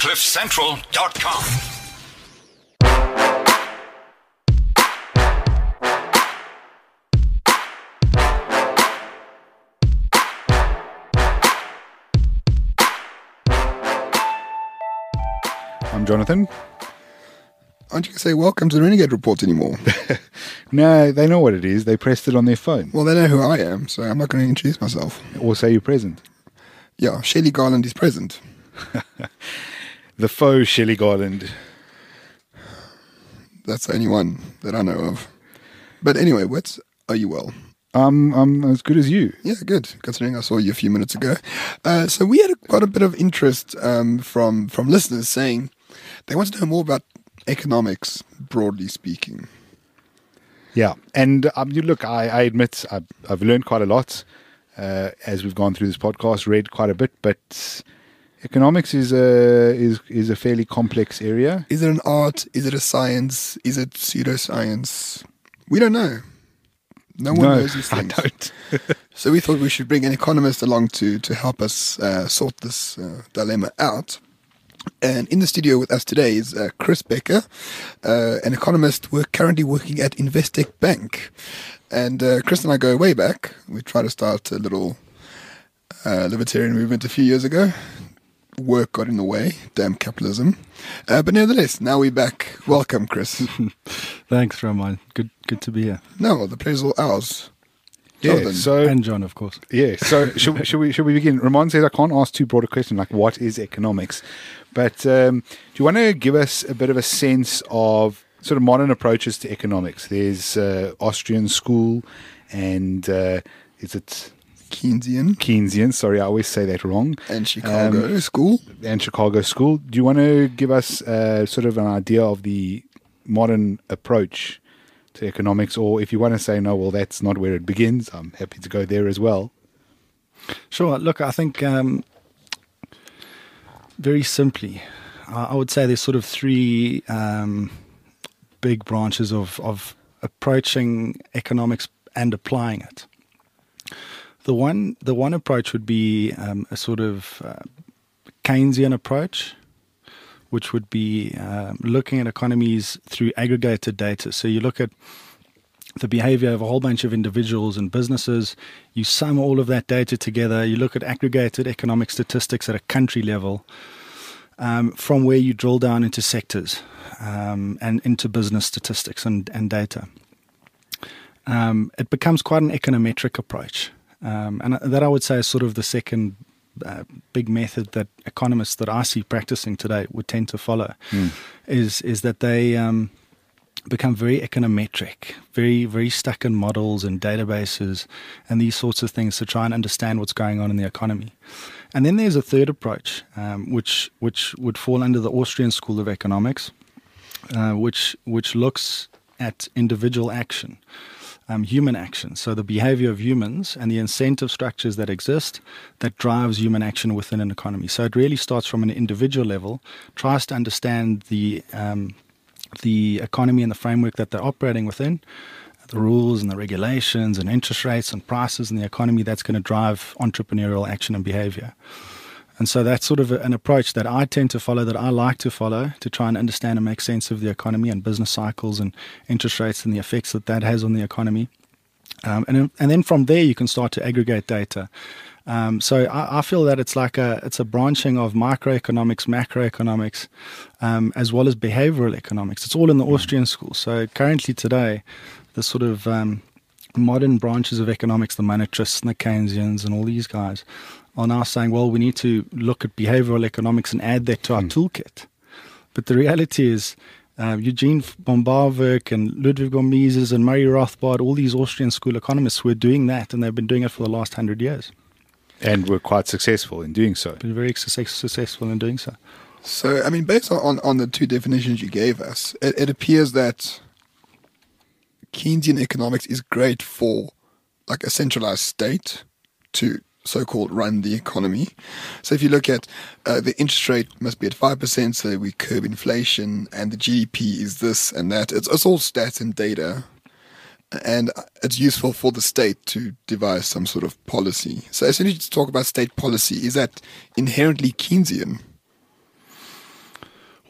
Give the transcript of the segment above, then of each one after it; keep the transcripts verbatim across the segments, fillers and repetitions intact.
cliff central dot com. I'm Jonathan. Aren't you going to say welcome to the Renegade Report anymore? No, they know what it is. They pressed it on their phone. Well, they know who I am, so I'm not going to introduce myself. Or say you're present. Yeah, Shelley Garland is present. The faux Shelley Garland. That's the only one that I know of. But anyway, what's are you well? Um, I'm as good as you. Yeah, good, considering I saw you a few minutes ago. Uh, so we had a, quite a bit of interest um, from, from listeners saying they want to know more about economics, broadly speaking. Yeah, and um, you look, I, I admit I've, I've learned quite a lot uh, as we've gone through this podcast, read quite a bit, but economics is a is is a fairly complex area. Is it an art? Is it a science? Is it pseudoscience? We don't know. No one no, knows these things. I don't. So we thought we should bring an economist along to to help us uh, sort this uh, dilemma out. And in the studio with us today is uh, Chris Becker, uh, an economist work, currently working at Investec Bank. And uh, Chris and I go way back. We tried to start a little uh, libertarian movement a few years ago. Work got in the way. Damn capitalism. Uh, but nevertheless, now we're back. Welcome, Chris. Thanks, Roman. Good good to be here. No, the pleasure's all ours. Yeah, Jonathan. so And John, of course. yeah, so should, should we should we begin? Ramon says I can't ask too broad a question like what is economics, but um, do you want to give us a bit of a sense of sort of modern approaches to economics? There's uh, Austrian school, and uh, is it Keynesian Keynesian? Sorry, I always say that wrong. and Chicago Um, School. And Chicago school. Do you want to give us uh, sort of an idea of the modern approach to economics, or if you want to say no, well, that's not where it begins, I'm happy to go there as well. Sure. Look, I think um, very simply, I I would say there's sort of three um, big branches of, of approaching economics and applying it. The one, the one approach would be um, a sort of uh, Keynesian approach, which would be um, looking at economies through aggregated data. So you look at the behavior of a whole bunch of individuals and businesses, you sum all of that data together, you look at aggregated economic statistics at a country level, um, from where you drill down into sectors um, and into business statistics and, and data. Um, it becomes quite an econometric approach. Um, and that I would say is sort of the second Uh, big method that economists that I see practicing today would tend to follow Mm. is is that they um, become very econometric, very very stuck in models and databases and these sorts of things to try and understand what's going on in the economy. And then there's a third approach, um, which which would fall under the Austrian School of Economics, uh, which which looks at individual action. Um, human action, so the behavior of humans and the incentive structures that exist that drives human action within an economy. So it really starts from an individual level, tries to understand the um, the economy and the framework that they're operating within, the rules and the regulations and interest rates and prices in the economy that's going to drive entrepreneurial action and behavior. And so that's sort of a, an approach that I tend to follow, that I like to follow, to try and understand and make sense of the economy and business cycles and interest rates and the effects that that has on the economy. Um, and and then from there you can start to aggregate data. Um, so I, I feel that it's like a it's a branching of microeconomics, macroeconomics, um, as well as behavioral economics. It's all in the Austrian school. So currently today, the sort of um, modern branches of economics, the monetarists and the Keynesians and all these guys, are now saying, well, we need to look at behavioral economics and add that to our mm. toolkit. But the reality is uh, Eugene von Bauwerk and Ludwig von Mises and Murray Rothbard, all these Austrian school economists were doing that, and they've been doing it for the last hundred years. And were quite successful in doing so. Been very success- successful in doing so. So, I mean, based on, on the two definitions you gave us, it, it appears that Keynesian economics is great for like a centralized state to so-called run the economy. So if you look at uh, the interest rate must be at five percent so we curb inflation, and the G D P is this and that. It's, it's all stats and data, and it's useful for the state to devise some sort of policy. So as soon as you talk about state policy, is that inherently Keynesian?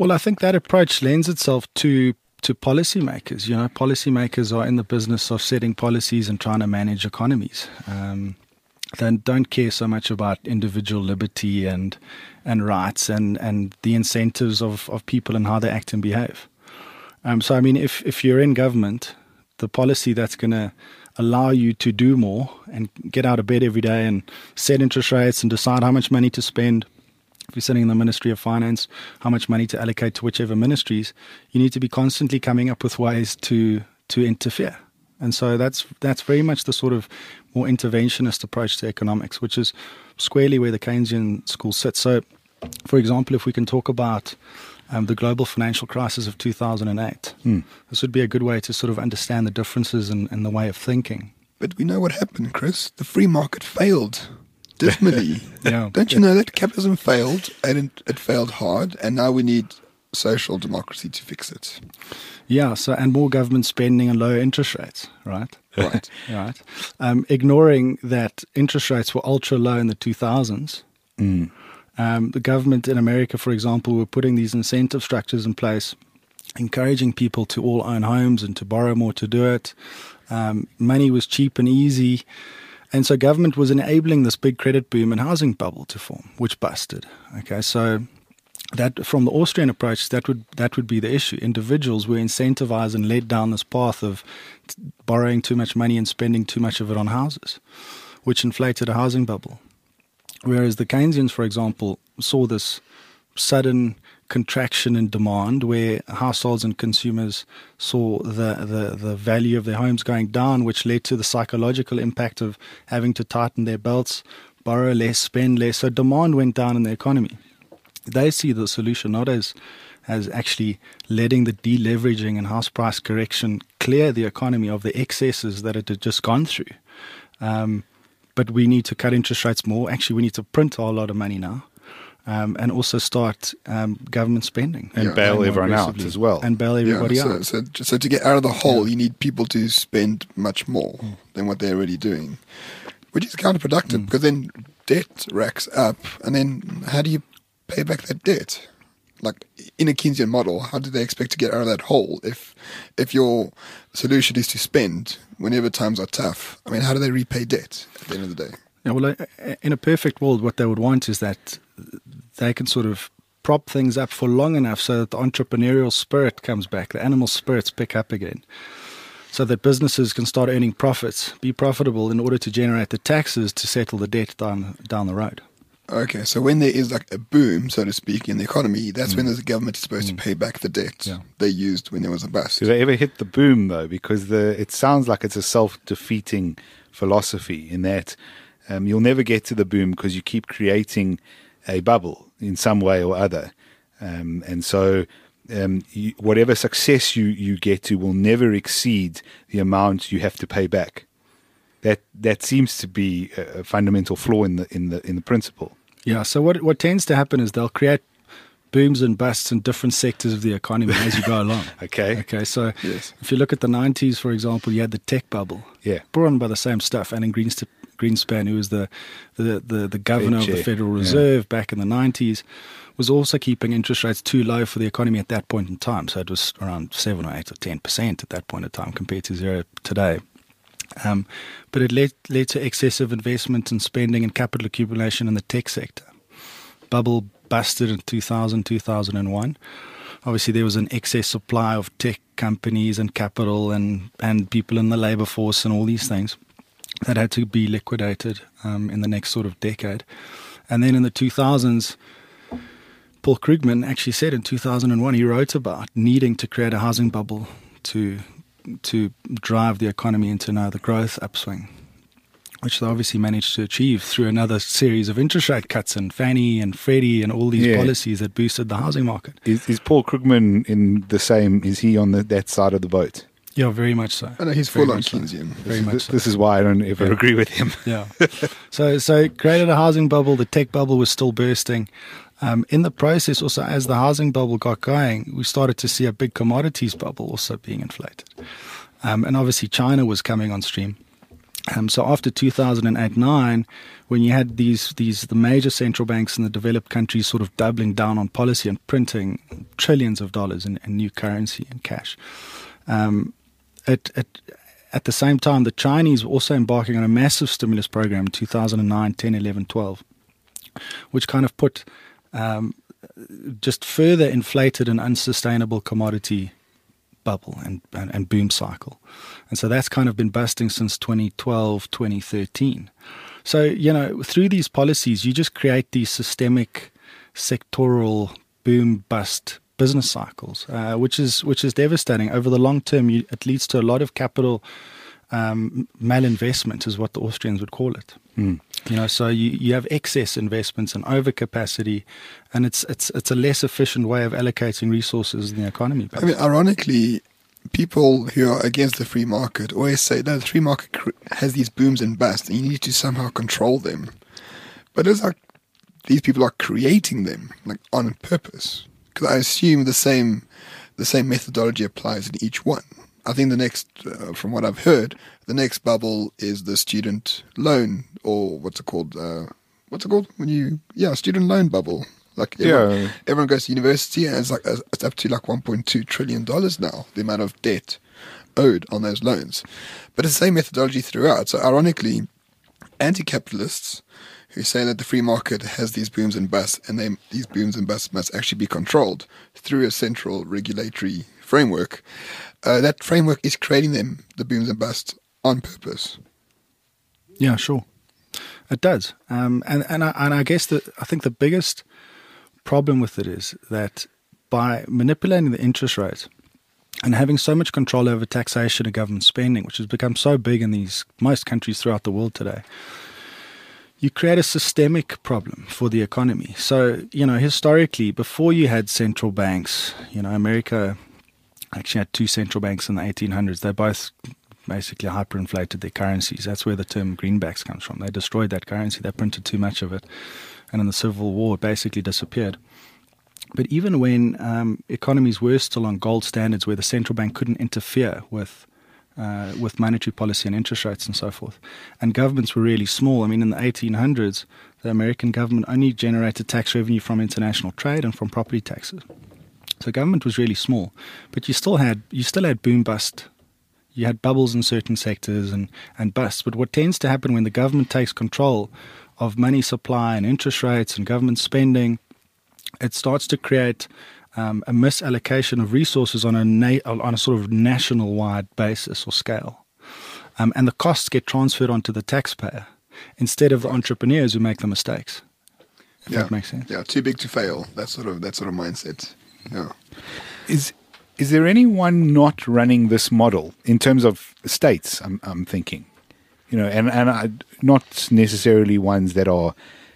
Well, I think that approach lends itself to to policymakers. You know, policymakers are in the business of setting policies and trying to manage economies. Um, they don't care so much about individual liberty and and rights and, and the incentives of, of people and how they act and behave. Um, so, I mean, if, if you're in government, the policy that's going to allow you to do more and get out of bed every day and set interest rates and decide how much money to spend. If you're sitting in the Ministry of Finance, how much money to allocate to whichever ministries, you need to be constantly coming up with ways to to interfere. And so that's that's very much the sort of more interventionist approach to economics, which is squarely where the Keynesian school sits. So, for example, if we can talk about um, the global financial crisis of two thousand eight, Mm. this would be a good way to sort of understand the differences in, in the way of thinking. But we know what happened, Chris. The free market failed dismally. Yeah. Don't you know that capitalism failed, and it, it failed hard, and now we need social democracy to fix it. Yeah, so and more government spending and lower interest rates, right? Right. Right. Um, ignoring that interest rates were ultra low in the two thousands. Mm. Um, the government in America, for example, were putting these incentive structures in place, encouraging people to all own homes and to borrow more to do it. Um, money was cheap and easy. And so government was enabling this big credit boom and housing bubble to form, which busted. Okay, so that from the Austrian approach, that would that would be the issue. Individuals were incentivized and led down this path of t- borrowing too much money and spending too much of it on houses, which inflated a housing bubble. Whereas the Keynesians, for example, saw this sudden contraction in demand where households and consumers saw the, the, the value of their homes going down, which led to the psychological impact of having to tighten their belts, borrow less, spend less. So demand went down in the economy. They see the solution not as as actually letting the deleveraging and house price correction clear the economy of the excesses that it had just gone through. Um, but we need to cut interest rates more. Actually, we need to print a whole lot of money now. Um, and also start um, government spending. And Yeah. bail more everyone out aggressively. as well. And bail everybody yeah, so, out. so, so to get out of the hole, you need people to spend much more than what they're already doing, which is counterproductive because then debt racks up, and then how do you pay back that debt? Like in a Keynesian model, how do they expect to get out of that hole if if your solution is to spend whenever times are tough? I mean, how do they repay debt at the end of the day? Yeah, well, uh, in a perfect world, what they would want is that they can sort of prop things up for long enough so that the entrepreneurial spirit comes back, the animal spirits pick up again, so that businesses can start earning profits, be profitable in order to generate the taxes to settle the debt down down the road. Okay, so when there is like a boom, so to speak, in the economy, that's when the government is supposed to pay back the debt Yeah. they used when there was a bust. Do they ever hit the boom though? Because the it sounds like it's a self-defeating philosophy in that um, you'll never get to the boom because you keep creating a bubble in some way or other, um, and so um, you, whatever success you, you get to will never exceed the amount you have to pay back. That that seems to be a, a fundamental flaw in the in the in the principle. Yeah, so what what tends to happen is they'll create booms and busts in different sectors of the economy as you go along. Okay. Okay, so Yes. if you look at the nineties, for example, you had the tech bubble. Yeah. Brought on by the same stuff. Alan Greenst- Greenspan, who was the, the, the, the governor of the chair, Federal yeah. Reserve back in the nineties, was also keeping interest rates too low for the economy at that point in time. So it was around seven or eight or ten percent at that point in time compared to zero today. Um, but it led, led to excessive investment and spending and capital accumulation in the tech sector. Bubble busted in two thousand, two thousand one. Obviously, there was an excess supply of tech companies and capital and, and people in the labor force and all these things that had to be liquidated um, in the next sort of decade. And then in the two thousands, Paul Krugman actually said in two thousand one, he wrote about needing to create a housing bubble to to drive the economy into another growth upswing, which they obviously managed to achieve through another series of interest rate cuts and Fannie and Freddie and all these Yeah. policies that boosted the housing market. Is, is Paul Krugman in the same? Is he on the, that side of the boat? Yeah, very much so. I know he's Very full on much so. Keynesian. Very much This, so. this is why I don't ever Yeah. agree with him. Yeah. so so created a housing bubble. The tech bubble was still bursting. Um, in the process, also, as the housing bubble got going, we started to see a big commodities bubble also being inflated. Um, and obviously, China was coming on stream. Um, so after two thousand eight nine, when you had these these the major central banks in the developed countries sort of doubling down on policy and printing trillions of dollars in, in new currency and cash. Um, it, it, at the same time, the Chinese were also embarking on a massive stimulus program in two thousand nine, ten, eleven, twelve, which kind of put um, just further inflated an unsustainable commodity bubble and, and, and boom cycle. And so that's kind of been busting since twenty twelve, twenty thirteen. So, you know, through these policies, you just create these systemic sectoral boom bust business cycles, uh, which is which is devastating. Over the long term, you, it leads to a lot of capital um, malinvestment, is what the Austrians would call it. Mm. You know, so you, you have excess investments and overcapacity, and it's it's it's a less efficient way of allocating resources in the economy. I mean, ironically, people who are against the free market always say that the free market cr- has these booms and busts, and you need to somehow control them. But it's like these people are creating them, like on purpose. Because I assume the same the same methodology applies in each one. I think the next, uh, from what I've heard, the next bubble is the student loan, or what's it called? Uh, what's it called when you yeah student loan bubble. Like everyone, Yeah. everyone goes to university, and it's like it's up to like one point two trillion dollars now, the amount of debt owed on those loans. But it's the same methodology throughout. So ironically, anti-capitalists who say that the free market has these booms and busts, and they, these booms and busts must actually be controlled through a central regulatory framework, uh, that framework is creating them, the booms and busts, on purpose. Yeah, sure, it does. Um, and and I, and I guess that I think the biggest problem with it is that by manipulating the interest rate and having so much control over taxation and government spending, which has become so big in these most countries throughout the world today, you create a systemic problem for the economy. So, you know, historically, before you had central banks, you know, America actually had two central banks in the eighteen hundreds. They both basically hyperinflated their currencies. That's where the term greenbacks comes from. They destroyed that currency. They printed too much of it. And in the Civil War, it basically disappeared. But even when um, economies were still on gold standards, where the central bank couldn't interfere with uh, with monetary policy and interest rates and so forth, and governments were really small. I mean, in the eighteen hundreds, the American government only generated tax revenue from international trade and from property taxes. So government was really small, but you still had you still had boom bust. You had bubbles in certain sectors and, and busts. But what tends to happen when the government takes control of money supply and interest rates and government spending, it starts to create um, a misallocation of resources on a na- on a sort of national-wide basis or scale. Um, and the costs get transferred onto the taxpayer instead of the entrepreneurs who make the mistakes. If Yeah. that makes sense. Yeah, too big to fail. That sort of that sort of mindset. Yeah. Is is there anyone not running this model in terms of states? I'm I'm thinking, you know, and and I, not necessarily ones that are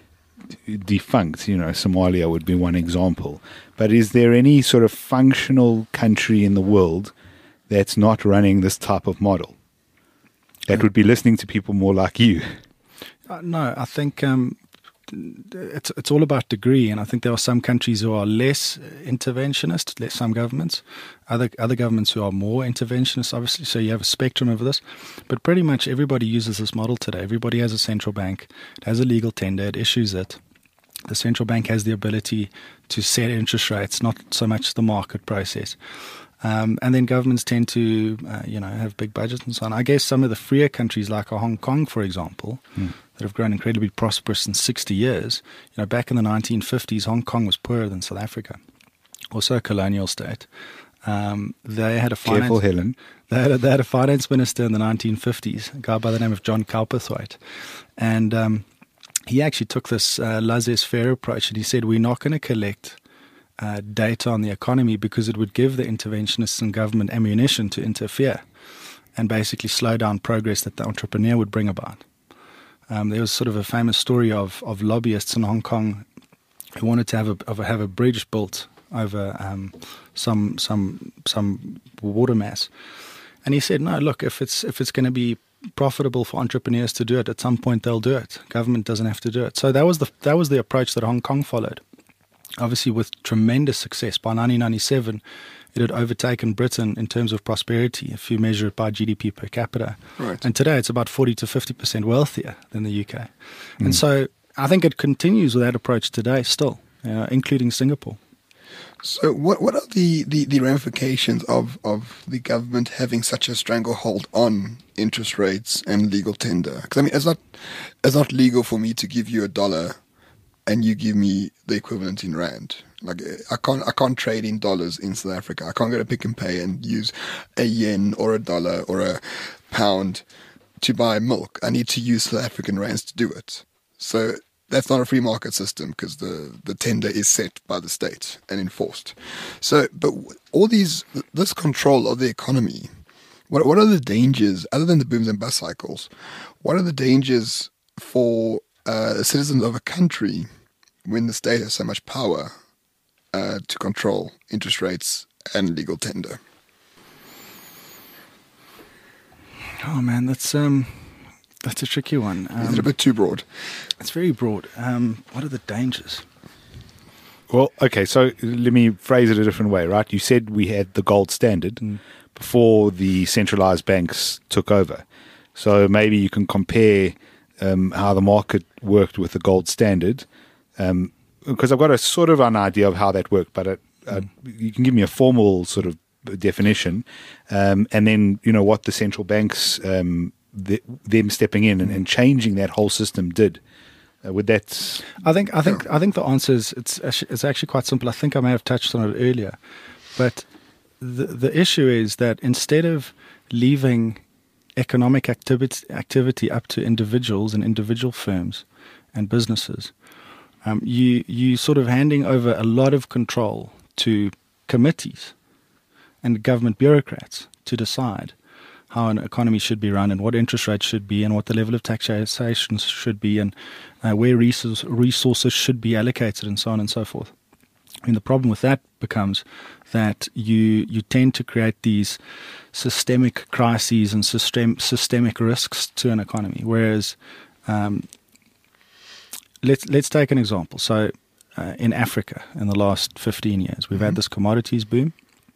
defunct. You know, Somalia would be one example. But is there any sort of functional country in the world that's not running this type of model, that would be listening to people more like you? Uh, no, I think um, it's it's all about degree, and I think there are some countries who are less interventionist, less some governments, other other governments who are more interventionist, obviously. So you have a spectrum of this, but pretty much everybody uses this model today. Everybody has a central bank, it has a legal tender, it issues it. The central bank has the ability to set interest rates, not so much the market process. Um, and then governments tend to, uh, you know, have big budgets and so on. I guess some of the freer countries like Hong Kong, for example, Hmm. that have grown incredibly prosperous in sixty years. You know, back in the nineteen fifties, Hong Kong was poorer than South Africa, also a colonial state. Um, they had a finance, Careful, Helen. They had, a, they had a finance minister in the nineteen fifties, a guy by the name of John Cowperthwaite, and um, he actually took this uh, laissez-faire approach, and he said, we're not going to collect uh, data on the economy because it would give the interventionists in government ammunition to interfere and basically slow down progress that the entrepreneur would bring about. Um, there was sort of a famous story of, of lobbyists in Hong Kong who wanted to have a, of a, have a bridge built over um, some some some water mass, and he said, "No, look, if it's if it's going to be profitable for entrepreneurs to do it, at some point they'll do it. Government doesn't have to do it." So that was the that was the approach that Hong Kong followed. Obviously, with tremendous success. By nineteen ninety-seven, it had overtaken Britain in terms of prosperity, if you measure it by G D P per capita. Right. And today, it's about forty to fifty percent wealthier than the U K. And so, I think it continues with that approach today, still, uh, including Singapore. So, what what are the, the, the ramifications of, of the government having such a stranglehold on interest rates and legal tender? Because I mean, it's not it's not legal for me to give you a dollar and you give me the equivalent in rand. Like I can't I can't trade in dollars in South Africa. I can't go to Pick and Pay and use a yen or a dollar or a pound to buy milk. I need to use South African rands to do it. So that's not a free market system because the, the tender is set by the state and enforced. So, but all these this control of the economy, what what are the dangers other than the booms and bust cycles? What are the dangers for uh, citizens of a country when the state has so much power uh, to control interest rates and legal tender? Oh man, that's um, that's a tricky one. Um, Is it a bit too broad? It's very broad. Um, what are the dangers? Well, okay, so let me phrase it a different way, right? You said we had the gold standard Mm. before the centralized banks took over. So maybe you can compare um, how the market worked with the gold standard, um, because I've got a sort of an idea of how that worked, but it, uh, you can give me a formal sort of definition, um, and then, you know, what the central banks, um, the, them stepping in and, and changing that whole system did. Uh, would that... I think I think I think the answer is it's actually, it's actually quite simple. I think I may have touched on it earlier, but the the issue is that instead of leaving economic activity activity up to individuals and individual firms and businesses, um, you you sort of handing over a lot of control to committees and government bureaucrats to decide how an economy should be run and what interest rates should be and what the level of taxation should be and uh, where resource, resources should be allocated and so on and so forth. And the problem with that becomes that you you tend to create these systemic crises and system, systemic risks to an economy. Whereas, um, let's let's take an example. So, uh, in Africa, in the last fifteen years, we've mm-hmm. had this commodities boom.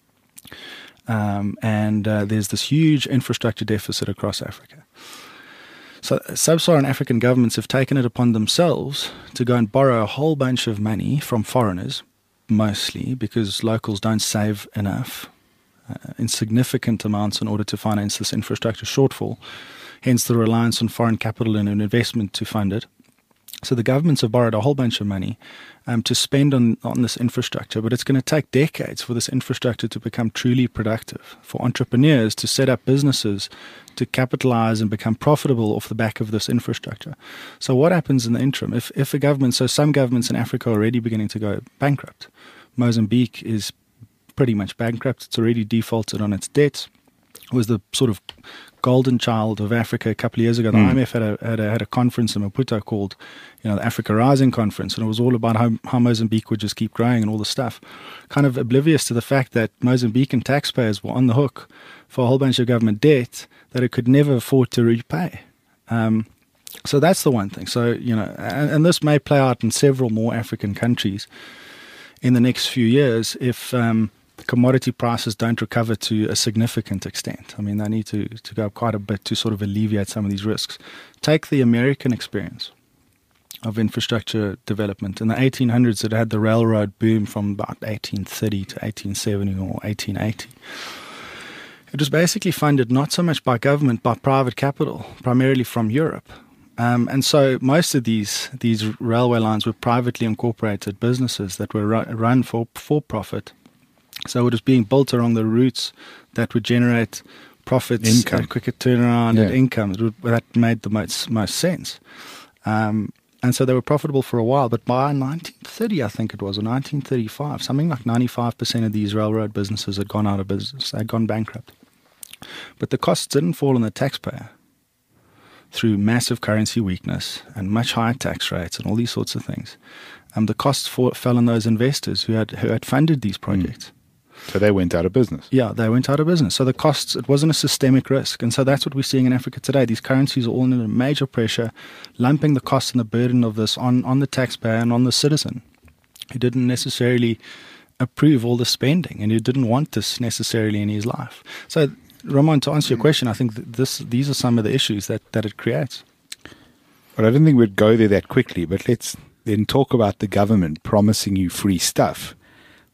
Um, and uh, there's this huge infrastructure deficit across Africa. So sub-Saharan African governments have taken it upon themselves to go and borrow a whole bunch of money from foreigners, mostly because locals don't save enough, uh, in significant amounts in order to finance this infrastructure shortfall, hence the reliance on foreign capital and investment to fund it. So the governments have borrowed a whole bunch of money um, to spend on, on this infrastructure, but it's going to take decades for this infrastructure to become truly productive, for entrepreneurs to set up businesses to capitalize and become profitable off the back of this infrastructure. So what happens in the interim? If, if a government, so some governments in Africa are already beginning to go bankrupt. Mozambique is pretty much bankrupt. It's already defaulted on its debts. It was the sort of golden child of Africa a couple of years ago. The mm. I M F had a, had a had a conference in Maputo called, you know, the Africa Rising Conference, and it was all about how, how Mozambique would just keep growing and all this stuff, kind of oblivious to the fact that Mozambican taxpayers were on the hook for a whole bunch of government debt that it could never afford to repay. Um, so that's the one thing. So, you know, and, and this may play out in several more African countries in the next few years if um, commodity prices don't recover to a significant extent. I mean, they need to, to go up quite a bit to sort of alleviate some of these risks. Take the American experience of infrastructure development. In the eighteen hundreds, it had the railroad boom from about eighteen thirty to eighteen seventy or eighteen eighty. It was basically funded not so much by government, by private capital, primarily from Europe. Um, and so most of these these railway lines were privately incorporated businesses that were ru- run for for profit. So it was being built along the routes that would generate profits, income. and quicker turnaround yeah. and income. It would, that made the most, most sense. Um, and so they were profitable for a while. But by nineteen thirty, I think it was, or nineteen thirty-five, something like ninety-five percent of these railroad businesses had gone out of business. They'd gone bankrupt. But the costs didn't fall on the taxpayer through massive currency weakness and much higher tax rates and all these sorts of things. Um, the costs for, fell on those investors who had who had funded these projects. Mm. So they went out of business. Yeah, they went out of business. So the costs, it wasn't a systemic risk. And so that's what we're seeing in Africa today. These currencies are all under major pressure, lumping the cost and the burden of this on, on the taxpayer and on the citizen who didn't necessarily approve all the spending and who didn't want this necessarily in his life. So, Ramon, to answer your question, I think that this these are some of the issues that, that it creates. Well, I didn't think we'd go there that quickly, but let's then talk about the government promising you free stuff.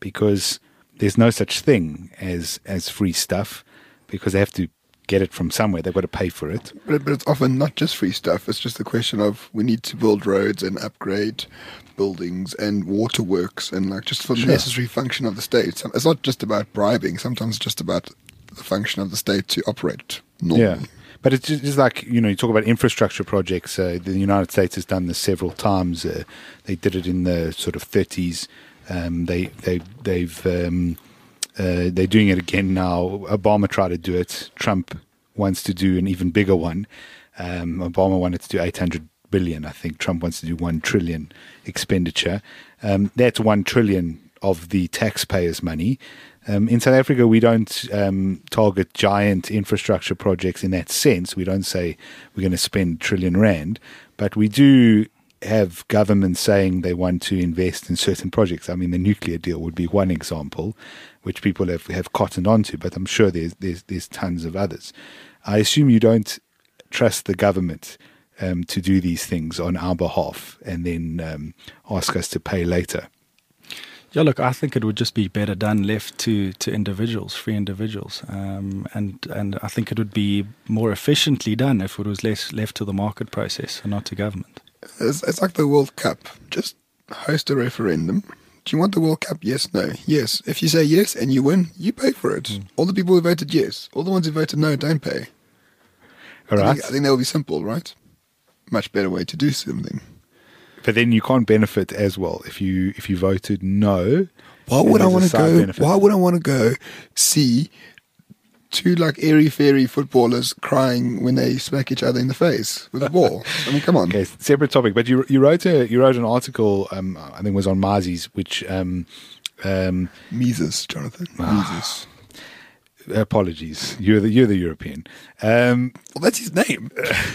because there's no such thing as as free stuff, because they have to get it from somewhere. They've got to pay for it. But, but it's often not just free stuff. It's just a question of we need to build roads and upgrade buildings and waterworks and like just for the Sure. necessary function of the state. So it's not just about bribing. Sometimes it's just about the function of the state to operate normally. Yeah. But it's just, just like, you know, you talk about infrastructure projects. Uh, the United States has done this several times. Uh, they did it in the sort of thirties. Um, they, they, they've... Um, Uh, they're doing it again now. Obama tried to do it. Trump wants to do an even bigger one. Um, Obama wanted to do eight hundred billion. I think Trump wants to do one trillion expenditure. Um, that's one trillion of the taxpayers' money. Um, in South Africa, we don't um, target giant infrastructure projects in that sense. We don't say we're going to spend a trillion rand, but we do have governments saying they want to invest in certain projects. I mean, the nuclear deal would be one example, which people have, have cottoned onto, but I'm sure there's, there's there's tons of others. I assume you don't trust the government um, to do these things on our behalf and then um, ask us to pay later. Yeah, look, I think it would just be better done left to, to individuals, free individuals. Um, and, and I think it would be more efficiently done if it was less left to the market process and not to government. It's, it's like the World Cup. Just host a referendum. Do you want the World Cup? Yes, no. Yes. If you say yes and you win, you pay for it. Mm. All the people who voted yes. All the ones who voted no don't pay. All right. I think, I think that will be simple, right? Much better way to do something. But then you can't benefit as well if you if you voted no. Why would I want to go? Benefit. Why would I want to go see two like airy fairy footballers crying when they smack each other in the face with a ball? I mean, come on. Okay, separate topic. But you you wrote a you wrote an article. Um, I think it was on Mazi's, which um, um, Mises, Jonathan. Mises. Apologies. You're the you're the European. Um, well, that's his name.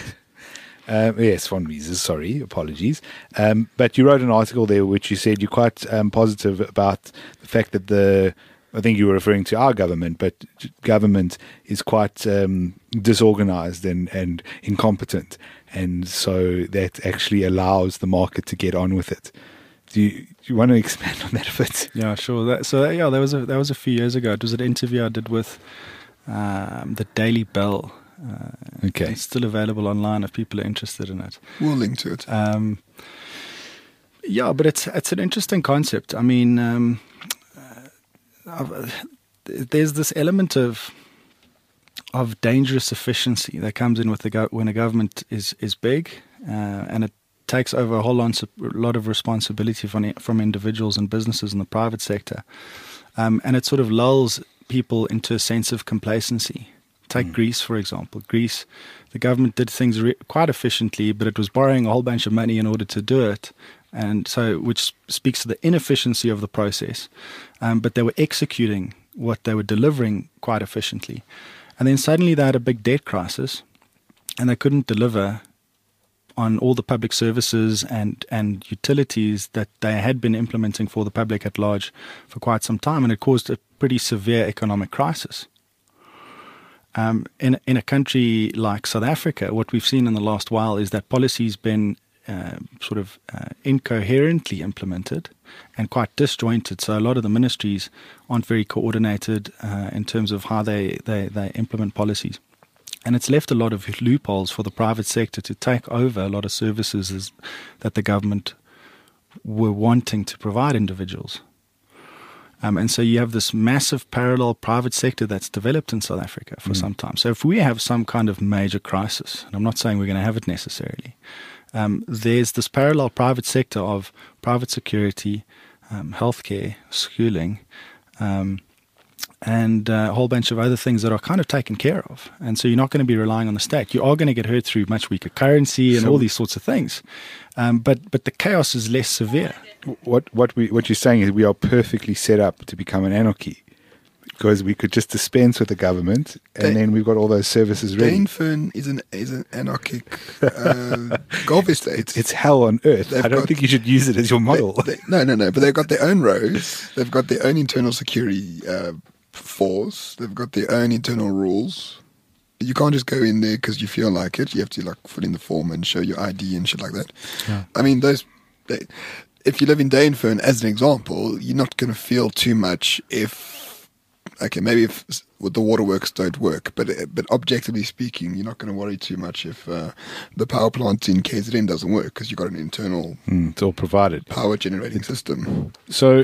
Um, yes, von Mises, sorry, apologies. Um, but you wrote an article there which you said you're quite um, positive about the fact that the, I think you were referring to our government, but government is quite um, disorganized and, and incompetent. And so that actually allows the market to get on with it. Do you, do you want to expand on that a bit? Yeah, sure. That, so, yeah, that was, a, that was a few years ago. It was an interview I did with um, the Daily Bell. Uh, okay. It's still available online if people are interested in it. We'll link to it. Um, yeah, but it's it's an interesting concept. I mean, um, uh, there's this element of of dangerous efficiency that comes in with the go- when a government is is big uh, and it takes over a whole lot, lot of responsibility from from individuals and businesses in the private sector, um, and it sort of lulls people into a sense of complacency. Take mm. Greece, for example. Greece, the government did things re- quite efficiently, but it was borrowing a whole bunch of money in order to do it, and so which speaks to the inefficiency of the process. Um, but they were executing what they were delivering quite efficiently, and then suddenly they had a big debt crisis, and they couldn't deliver on all the public services and, and utilities that they had been implementing for the public at large for quite some time, and it caused a pretty severe economic crisis. Um, in in a country like South Africa, what we've seen in the last while is that policy's been uh, sort of uh, incoherently implemented and quite disjointed. So a lot of the ministries aren't very coordinated uh, in terms of how they, they, they implement policies. And it's left a lot of loopholes for the private sector to take over a lot of services that the government were wanting to provide individuals. Um, and so you have this massive parallel private sector that's developed in South Africa for mm. some time. So if we have some kind of major crisis, and I'm not saying we're going to have it necessarily, um, there's this parallel private sector of private security, um, healthcare, schooling, um, and uh, a whole bunch of other things that are kind of taken care of. And so you're not going to be relying on the state. You are going to get hurt through much weaker currency and so, all these sorts of things. Um, but but the chaos is less severe. What what we what you're saying is we are perfectly set up to become an anarchy, because we could just dispense with the government, and Dane, then we've got all those services ready. Dainfern is an is an anarchic uh, Gulf estate. It's, it's hell on earth. They've I don't got, think you should use it as your model. They, they, no, no, no. But they've got their own roads. They've got their own internal security uh, force. They've got their own internal rules. You can't just go in there because you feel like it. You have to like fill in the form and show your I D and shit like that. Yeah. I mean, those they, if you live in Dainfern, as an example, you're not going to feel too much if, okay, maybe if with the waterworks don't work, but but objectively speaking, you're not going to worry too much if uh, the power plant in K Z N doesn't work because you've got an internal Mm, it's all provided. power generating system. So,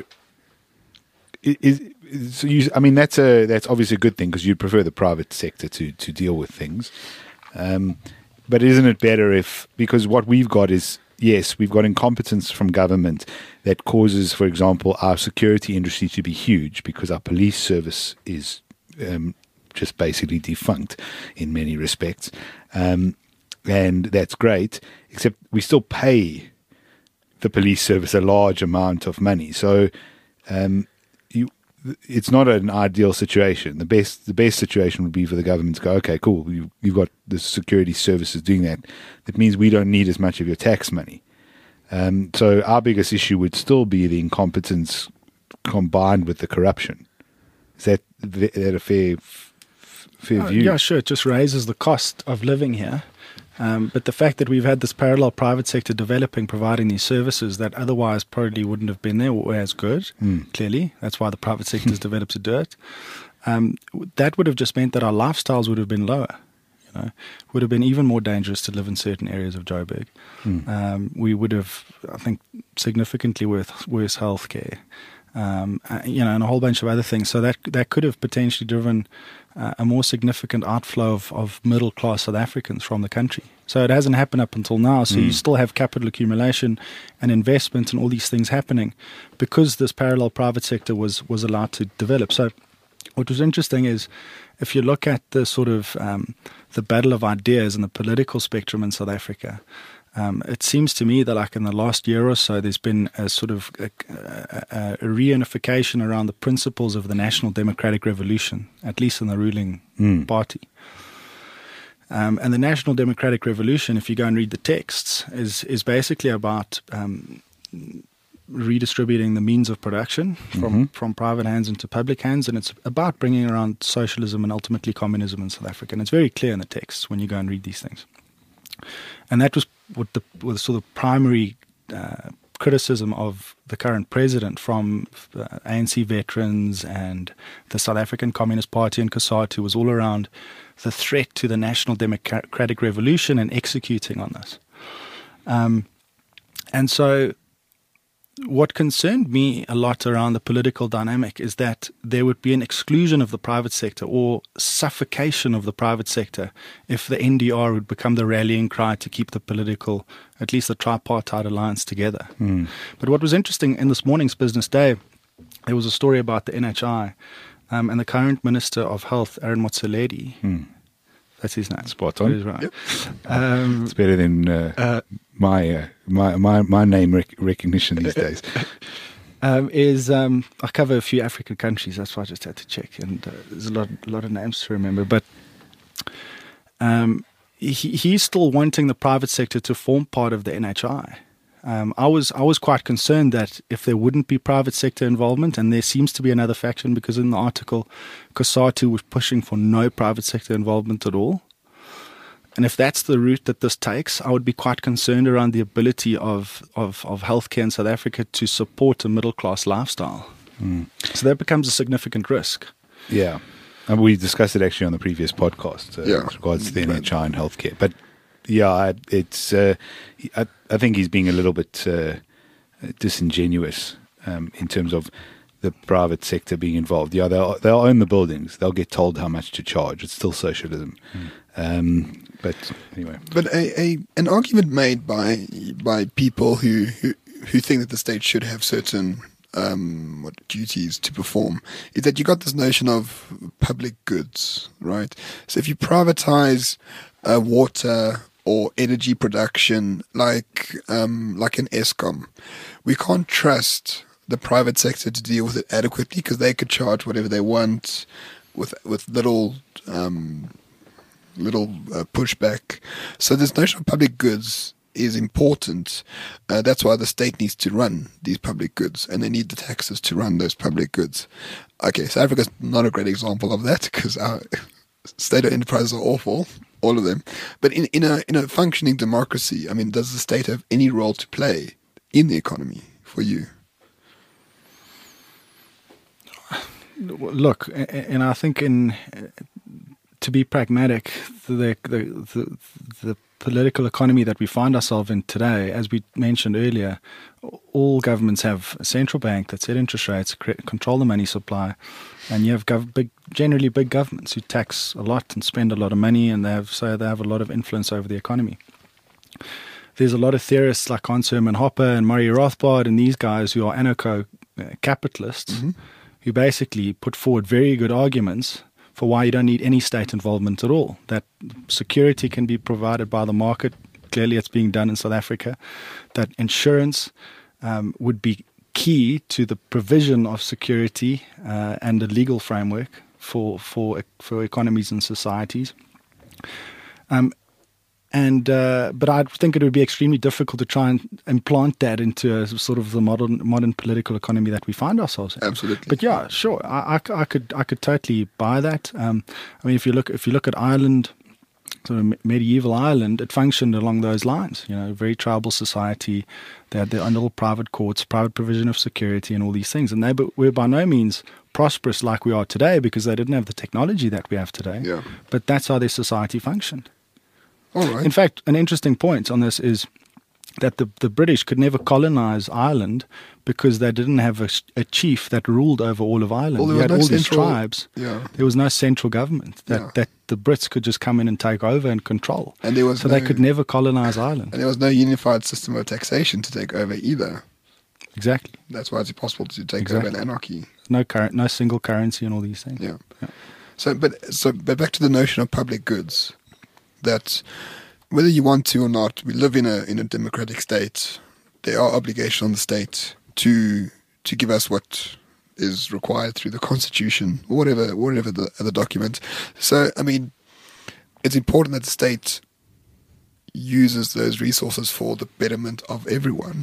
i- is, is- so you, I mean, that's a that's obviously a good thing because you prefer the private sector to to deal with things. Um, but isn't it better if, because what we've got is, yes, we've got incompetence from government that causes, for example, our security industry to be huge because our police service is um, just basically defunct in many respects. Um, and that's great, except we still pay the police service a large amount of money. So um, you, it's not an ideal situation. The best the best situation would be for the government to go, okay, cool, you, you've got the security services doing that. That means we don't need as much of your tax money. Um, so our biggest issue would still be the incompetence combined with the corruption. Is that, that a fair, fair Uh, view? yeah, sure. It just raises the cost of living here. Um, but the fact that we've had this parallel private sector developing, providing these services that otherwise probably wouldn't have been there or as good, Mm. clearly, that's why the private sector has developed to do it. Um, that would have just meant that our lifestyles would have been lower. You know, it would have been even more dangerous to live in certain areas of Joburg. Mm. Um, we would have, I think, significantly worse, worse healthcare. Um, uh, you know, and a whole bunch of other things. So that that could have potentially driven uh, a more significant outflow of, of middle class South Africans from the country. So it hasn't happened up until now. So you still have capital accumulation and investment and all these things happening because this parallel private sector was was allowed to develop. So what was interesting is if you look at the sort of um, the battle of ideas in the political spectrum in South Africa. Um, it seems to me that like in the last year or so, there's been a sort of a, a, a reunification around the principles of the National Democratic Revolution, at least in the ruling Mm. party. Um, and the National Democratic Revolution, if you go and read the texts, is is basically about um, redistributing the means of production from, Mhm. from private hands into public hands, and it's about bringing around socialism and ultimately communism in South Africa. And it's very clear in the texts when you go and read these things. And that was what the was sort of primary uh, criticism of the current president from uh, A N C veterans and the South African Communist Party and COSATU was all around the threat to the National Democratic Revolution and executing on this. Um, and so what concerned me a lot around the political dynamic is that there would be an exclusion of the private sector or suffocation of the private sector if the N D R would become the rallying cry to keep the political, at least the tripartite alliance together. Mm. But what was interesting in this morning's Business Day, there was a story about the N H I um, and the current Minister of Health, Aaron Motsoaledi. Mm. That's his name. Spot on. That is right. Um, It's better than uh, uh, my, uh, my my my name rec- recognition these days. um, is um, I cover a few African countries. That's why I just had to check, and uh, there's a lot, a lot of names to remember. But um, he, he's still wanting the private sector to form part of the N H I. Um, I was I was quite concerned that if there wouldn't be private sector involvement, and there seems to be another faction because in the article, COSATU was pushing for no private sector involvement at all. And if that's the route that this takes, I would be quite concerned around the ability of, of, of healthcare in South Africa to support a middle-class lifestyle. Mm. So that becomes a significant risk. Yeah. And we discussed it actually on the previous podcast uh, Yeah. with regards to the N H I and healthcare. But yeah, I- it's. Uh, I, I think he's being a little bit uh, disingenuous um, in terms of the private sector being involved. Yeah, they'll they'll own the buildings. They'll get told how much to charge. It's still socialism. Um, but anyway, But a, a an argument made by by people who, who who think that the state should have certain um, what duties to perform is that you got this notion of public goods, right? So if you privatize uh, water or energy production, like um, like an ESCOM, we can't trust the private sector to deal with it adequately because they could charge whatever they want with with little. Um, little uh, pushback. So this notion of public goods is important. Uh, that's why the state needs to run these public goods, and they need the taxes to run those public goods. Okay, South Africa's not a great example of that because our state-owned enterprises are awful, all of them. But in, in a in a functioning democracy, I mean, does the state have any role to play in the economy? for you? Look, and I think in to be pragmatic, the the the, the political economy that we find ourselves in today, as we mentioned earlier, all governments have a central bank that set interest rates, control the money supply, and you have gov- big, generally big governments who tax a lot and spend a lot of money, and they have so they have a lot of influence over the economy. There's a lot of theorists like Hans Hermann Hoppe and Murray Rothbard and these guys who are anarcho-capitalists mm-hmm. who basically put forward very good arguments for why you don't need any state involvement at all, that security can be provided by the market. Clearly it's being done in South Africa, that insurance um, would be key to the provision of security uh, and a legal framework for for for economies and societies. Um, and uh, but I think it would be extremely difficult to try and implant that into a sort of the modern modern political economy that we find ourselves in. Absolutely. But yeah, sure, I, I, I could I could totally buy that. Um, I mean, if you look if you look at Ireland, sort of medieval Ireland, it functioned along those lines. You know, very tribal society. They had their own little private courts, private provision of security, and all these things. And they were by no means prosperous like we are today because they didn't have the technology that we have today. Yeah. But that's how their society functioned. All right. In fact, an interesting point on this is that the, the British could never colonize Ireland because they didn't have a, a chief that ruled over all of Ireland. Well, you had no all central, these tribes. Yeah. There was no central government that, Yeah. that the Brits could just come in and take over and control. And there was so no, they could never colonize Ireland. And there was no unified system of taxation to take over either. Exactly. That's why it's impossible to take Exactly. over an anarchy. No current, no single currency and all these things. Yeah. Yeah. So, but so, but back to the notion of public goods. That whether you want to or not, we live in a in a democratic state. There are obligations on the state to to give us what is required through the constitution or whatever whatever the other document. So, I mean, it's important that the state uses those resources for the betterment of everyone.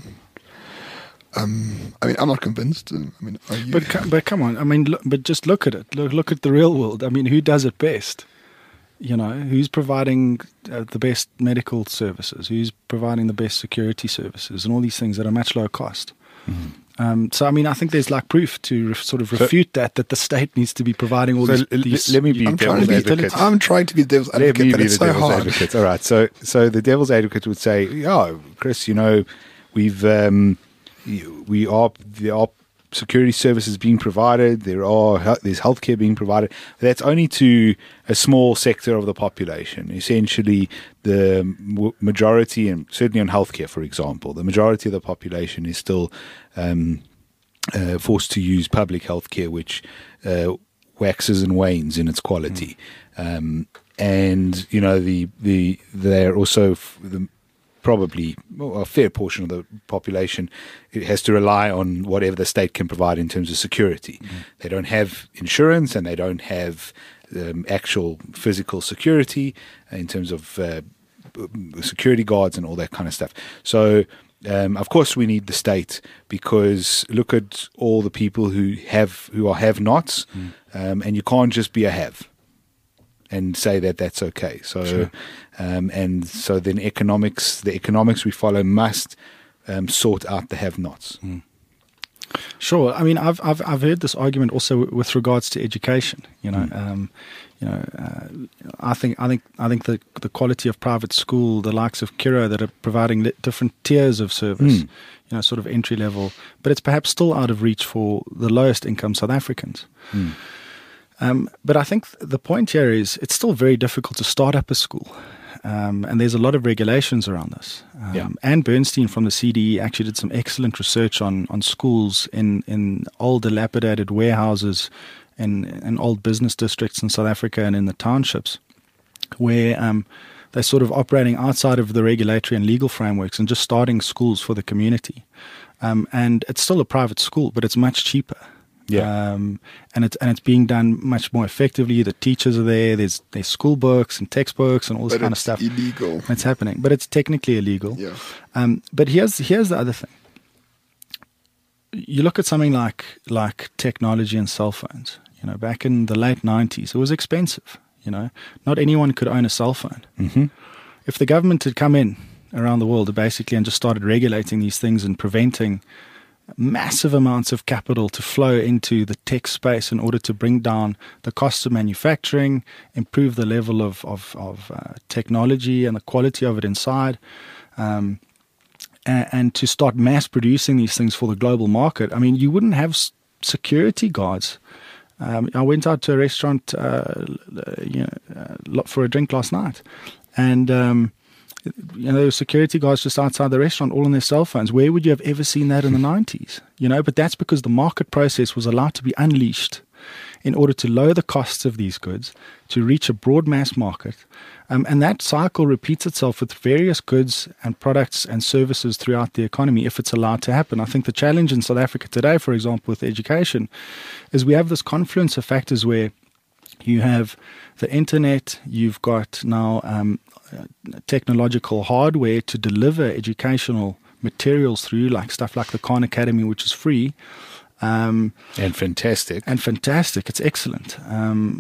Um, I mean, I'm not convinced. I mean, are you? But co- but come on, I mean, look, but just look at it. Look look at the real world. I mean, who does it best? You know, who's providing uh, the best medical services? Who's providing the best security services and all these things at a much lower cost? Mm-hmm. Um, so, I mean, I think there's like proof to ref- sort of refute so, that that the state needs to be providing all so these. l- these let me be I'm devil's trying to be, advocate. I'm trying to be devil's advocate, Let me but be it's the so devil's hard. advocate. All right. So, so the devil's advocate would say, "Yeah, Chris, you know, we've um, we are there are security services being provided. There are there's healthcare being provided. That's only to a small sector of the population. Essentially, the majority, and certainly on healthcare, for example, the majority of the population is still um, uh, forced to use public healthcare, which uh, waxes and wanes in its quality. Mm. Um, and you know, the the they're also f- the probably well, a fair portion of the population it has to rely on whatever the state can provide in terms of security. Mm. They don't have insurance and they don't have um, actual physical security in terms of uh, security guards and all that kind of stuff. So, um, of course, we need the state because look at all the people who have who are have-nots, mm. um, and you can't just be a have and say that that's okay. So, sure. um, and so then economics, the economics we follow must um, sort out the have-nots. Mm. Sure. I mean, I've I've I've heard this argument also with regards to education. You know, mm. um, you know, uh, I think I think I think the the quality of private school, the likes of Kiro that are providing different tiers of service, mm. you know, sort of entry level, but it's perhaps still out of reach for the lowest income South Africans. Mm. Um, but I think the point here is it's still very difficult to start up a school. Um, and there's a lot of regulations around this. Um, yeah. Anne Bernstein from the C D E actually did some excellent research on, on schools in, in old dilapidated warehouses in, in old business districts in South Africa and in the townships where um, they're sort of operating outside of the regulatory and legal frameworks and just starting schools for the community. Um, and it's still a private school, but it's much cheaper. Yeah, um, and it's and it's being done much more effectively. The teachers are there. There's there's school books and textbooks and all this but kind it's of stuff. Illegal. It's happening, but it's technically illegal. Yeah. Um, but here's here's the other thing. You look at something like like technology and cell phones. You know, back in the late nineties, it was expensive. You know, not anyone could own a cell phone. Mm-hmm. If the government had come in around the world basically and just started regulating these things and preventing massive amounts of capital to flow into the tech space in order to bring down the cost of manufacturing, improve the level of, of, of uh, technology and the quality of it inside, um, and, and to start mass producing these things for the global market. I mean, you wouldn't have s- security guards. Um, I went out to a restaurant uh, you know, uh, for a drink last night, and um, you know, there were security guards just outside the restaurant, all on their cell phones. Where would you have ever seen that in the nineties? You know, but that's because the market process was allowed to be unleashed in order to lower the costs of these goods, to reach a broad mass market. Um, and that cycle repeats itself with various goods and products and services throughout the economy if it's allowed to happen. I think the challenge in South Africa today, for example, with education, is we have this confluence of factors where you have the internet, you've got now um, technological hardware to deliver educational materials through, like stuff like the Khan Academy, which is free. Um, and fantastic. And fantastic. It's excellent. Um,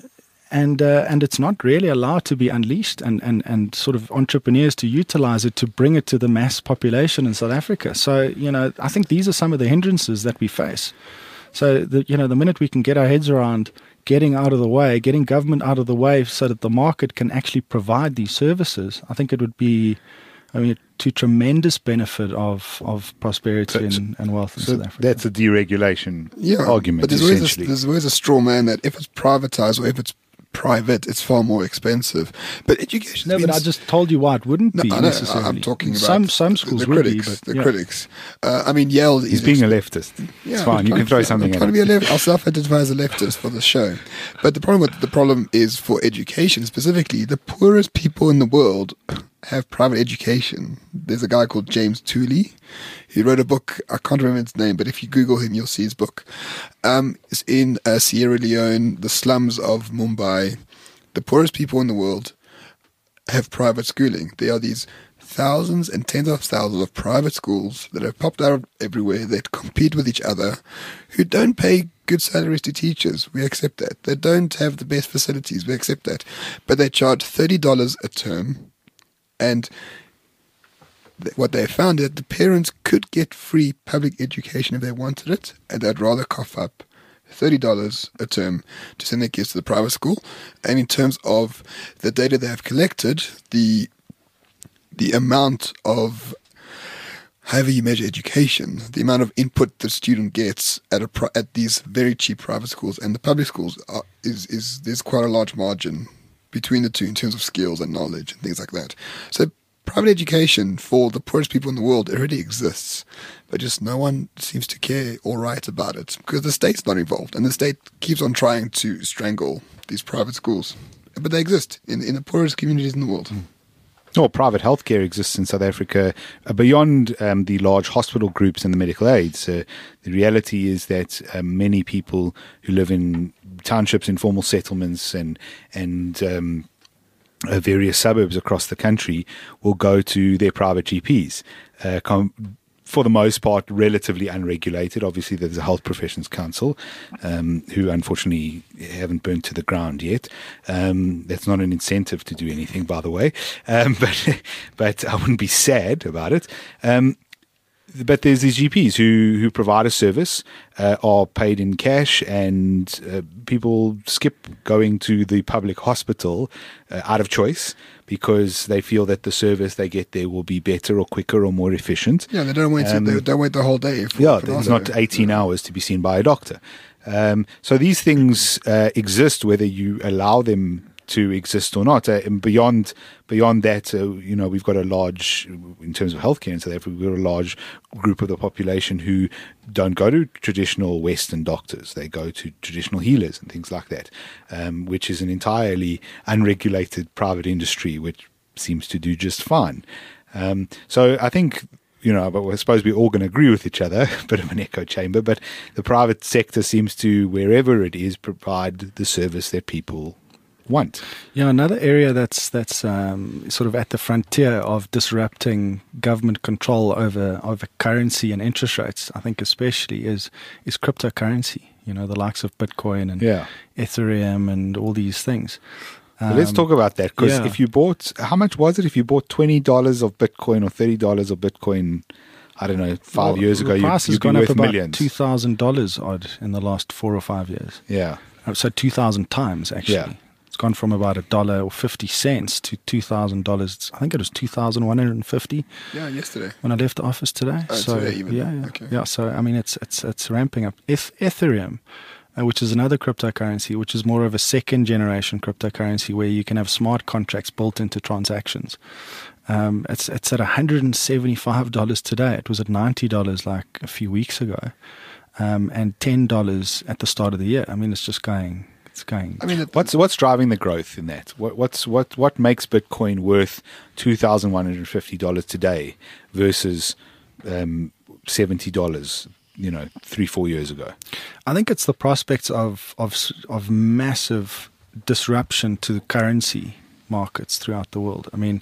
and uh, and it's not really allowed to be unleashed and, and, and sort of entrepreneurs to utilize it to bring it to the mass population in South Africa. So, you know, I think these are some of the hindrances that we face. So, the, you know, the minute we can get our heads around getting out of the way, getting government out of the way so that the market can actually provide these services, I think it would be, I mean, to tremendous benefit of, of prosperity So- and, and wealth in So South Africa. that's a deregulation Yeah, argument, but there's always, a, essentially. there's always a straw man that if it's privatized or if it's private, it's far more expensive. But education. No, but I just told you why it wouldn't No, be I know, necessarily. I'm talking about some some the- schools the would critics. be, but the yeah. critics. Uh, I mean, Yale He's is being a ex- leftist. Yeah, It's fine. You can throw I'm something trying at to be a it. left. I'll self-identify as a leftist for the show. But the problem with the problem is for education specifically, the poorest people in the world have private education. There's a guy called James Tooley. He wrote a book. I can't remember its name, but if you Google him, you'll see his book. Um, it's in uh, Sierra Leone, the slums of Mumbai. The poorest people in the world have private schooling. There are these thousands and tens of thousands of private schools that have popped out everywhere that compete with each other, who don't pay good salaries to teachers. We accept that. They don't have the best facilities. We accept that. But they charge thirty dollars a term, and th- what they found is that the parents could get free public education if they wanted it, and they'd rather cough up thirty dollars a term to send their kids to the private school. And in terms of the data they have collected, the the amount of, however you measure education, the amount of input the student gets at a pri- at these very cheap private schools and the public schools are, is is there's quite a large margin between the two in terms of skills and knowledge and things like that. So private education for the poorest people in the world already exists, but just no one seems to care or write about it because the state's not involved, and the state keeps on trying to strangle these private schools. But they exist in, in the poorest communities in the world. Or private healthcare exists in South Africa uh, beyond um, the large hospital groups and the medical aids. Uh, the reality is that uh, many people who live in townships, informal settlements, and and um, uh, various suburbs across the country will go to their private G Ps. Uh, com- for the most part, relatively unregulated. Obviously, there's a Health Professions Council, um, who unfortunately haven't burnt to the ground yet. Um, that's not an incentive to do anything, by the way. Um, but but I wouldn't be sad about it. Um, but there's these G Ps who, who provide a service, uh, are paid in cash, and uh, people skip going to the public hospital uh, out of choice because they feel that the service they get there will be better or quicker or more efficient. Yeah, they don't wait. Um, to, they don't wait the whole day. For, Yeah, for there's another- not eighteen hours to be seen by a doctor. Um, so these things uh, exist whether you allow them to exist or not. Uh, and beyond beyond that, uh, you know, we've got a large, in terms of healthcare in South Africa, we've got a large group of the population who don't go to traditional Western doctors. They go to traditional healers and things like that, um, which is an entirely unregulated private industry, which seems to do just fine. Um, so I think, you know, but I suppose we're all going to agree with each other, a bit of an echo chamber, but the private sector seems to, wherever it is, provide the service that people want. Yeah, another area that's that's um, sort of at the frontier of disrupting government control over over currency and interest rates, I think especially is is cryptocurrency. You know, the likes of Bitcoin and Yeah. Ethereum and all these things. But let's Um, talk about that, because yeah. if you bought, how much was it if you bought twenty dollars of Bitcoin or thirty dollars of Bitcoin? I don't know, five Well, years ago, the you'd, price has you'd be gone up worth about millions. two thousand dollars odd in the last four or five years. Yeah. Uh, So two thousand times actually. Yeah. It's gone from about a dollar or fifty cents to two thousand dollars. I think it was two thousand one hundred and fifty Yeah, yesterday. when I left the office today. Oh, so today even. yeah, yeah, Okay. yeah. So I mean, it's it's it's ramping up. Eth- Ethereum, uh, which is another cryptocurrency, which is more of a second generation cryptocurrency where you can have smart contracts built into transactions. Um, it's it's at one hundred and seventy five dollars today. It was at ninety dollars like a few weeks ago, um, and ten dollars at the start of the year. I mean, it's just going. It's going. I mean, it, What's what's driving the growth in that? What what's what what makes Bitcoin worth two thousand one hundred fifty dollars today versus um, seventy dollars? You know, three four years ago. I think it's the prospects of of s- of massive disruption to the currency markets throughout the world. I mean,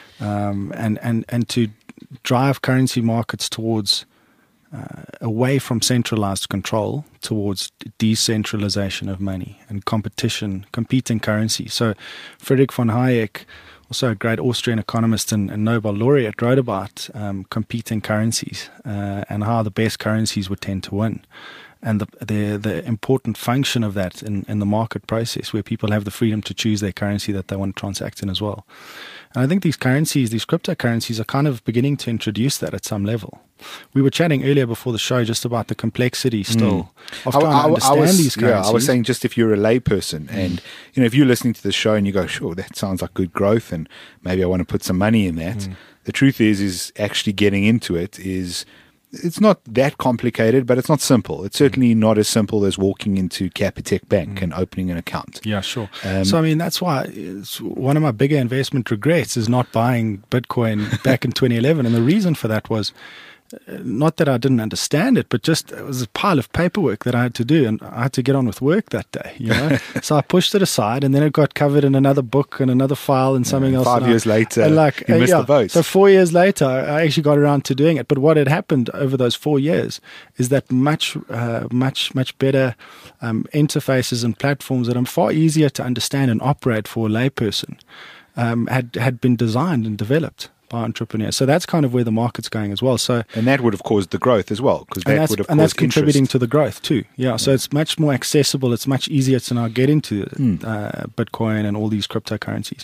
um, and and and to drive currency markets towards uh, away from centralized control towards decentralization of money and competition, competing currency. So, Friedrich von Hayek, also a great Austrian economist and, and Nobel laureate, wrote about um, competing currencies uh, and how the best currencies would tend to win, and the the, the important function of that in, in the market process, where people have the freedom to choose their currency that they want to transact in as well. And I think these currencies, these cryptocurrencies, are kind of beginning to introduce that at some level. We were chatting earlier before the show just about the complexity still of I, trying I- to understand I was, these yeah, currencies. I was saying just if you're a layperson and you know if you're listening to the show and you go, sure, that sounds like good growth, and maybe I want to put some money in that. The truth is, is actually getting into it is. It's not that complicated, but it's not simple. It's certainly not as simple as walking into Capitec Bank and opening an account. Yeah, sure. Um, so, I mean, that's why it's one of my bigger investment regrets is not buying Bitcoin back in twenty eleven. And the reason for that was uh, not that I didn't understand it, but just it was a pile of paperwork that I had to do. And I had to get on with work that day, you know. So I pushed it aside, and then it got covered in another book and another file and something Yeah, else. five and I- years later, and like, you uh, missed yeah. the boat. So four years later, I actually got around to doing it. But what had happened over those four years is that much, uh, much, much better um, interfaces and platforms that are far easier to understand and operate for a layperson um, had had been designed and developed by entrepreneurs. So that's kind of where the market's going as well. So And that would have caused the growth as well, because and that that's, would have and that's caused contributing interest. to the growth too. Yeah, so it's much more accessible. It's much easier to now get into Hmm. uh, Bitcoin and all these cryptocurrencies.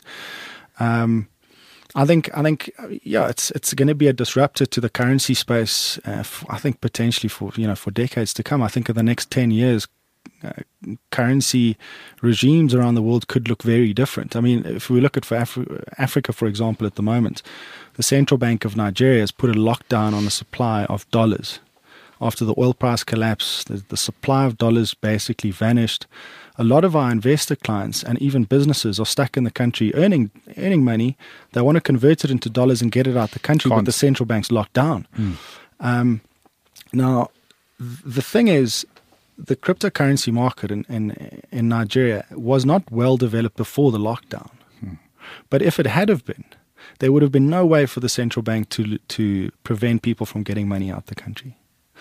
Um, I think, I think, uh, yeah, it's it's going to be a disruptor to the currency space. Uh, f- I think potentially for you know for decades to come. I think in the next ten years, uh, currency regimes around the world could look very different. I mean, if we look at for Afri- Africa, for example, at the moment, the Central Bank of Nigeria has put a lockdown on the supply of dollars. After the oil price collapse, the, the supply of dollars basically vanished. A lot of our investor clients and even businesses are stuck in the country earning earning money. They want to convert it into dollars and get it out the country, Can't. but the central bank's locked down. Um, now, th- the thing is, the cryptocurrency market in, in, in Nigeria was not well developed before the lockdown. But if it had have been, there would have been no way for the central bank to to prevent people from getting money out the country.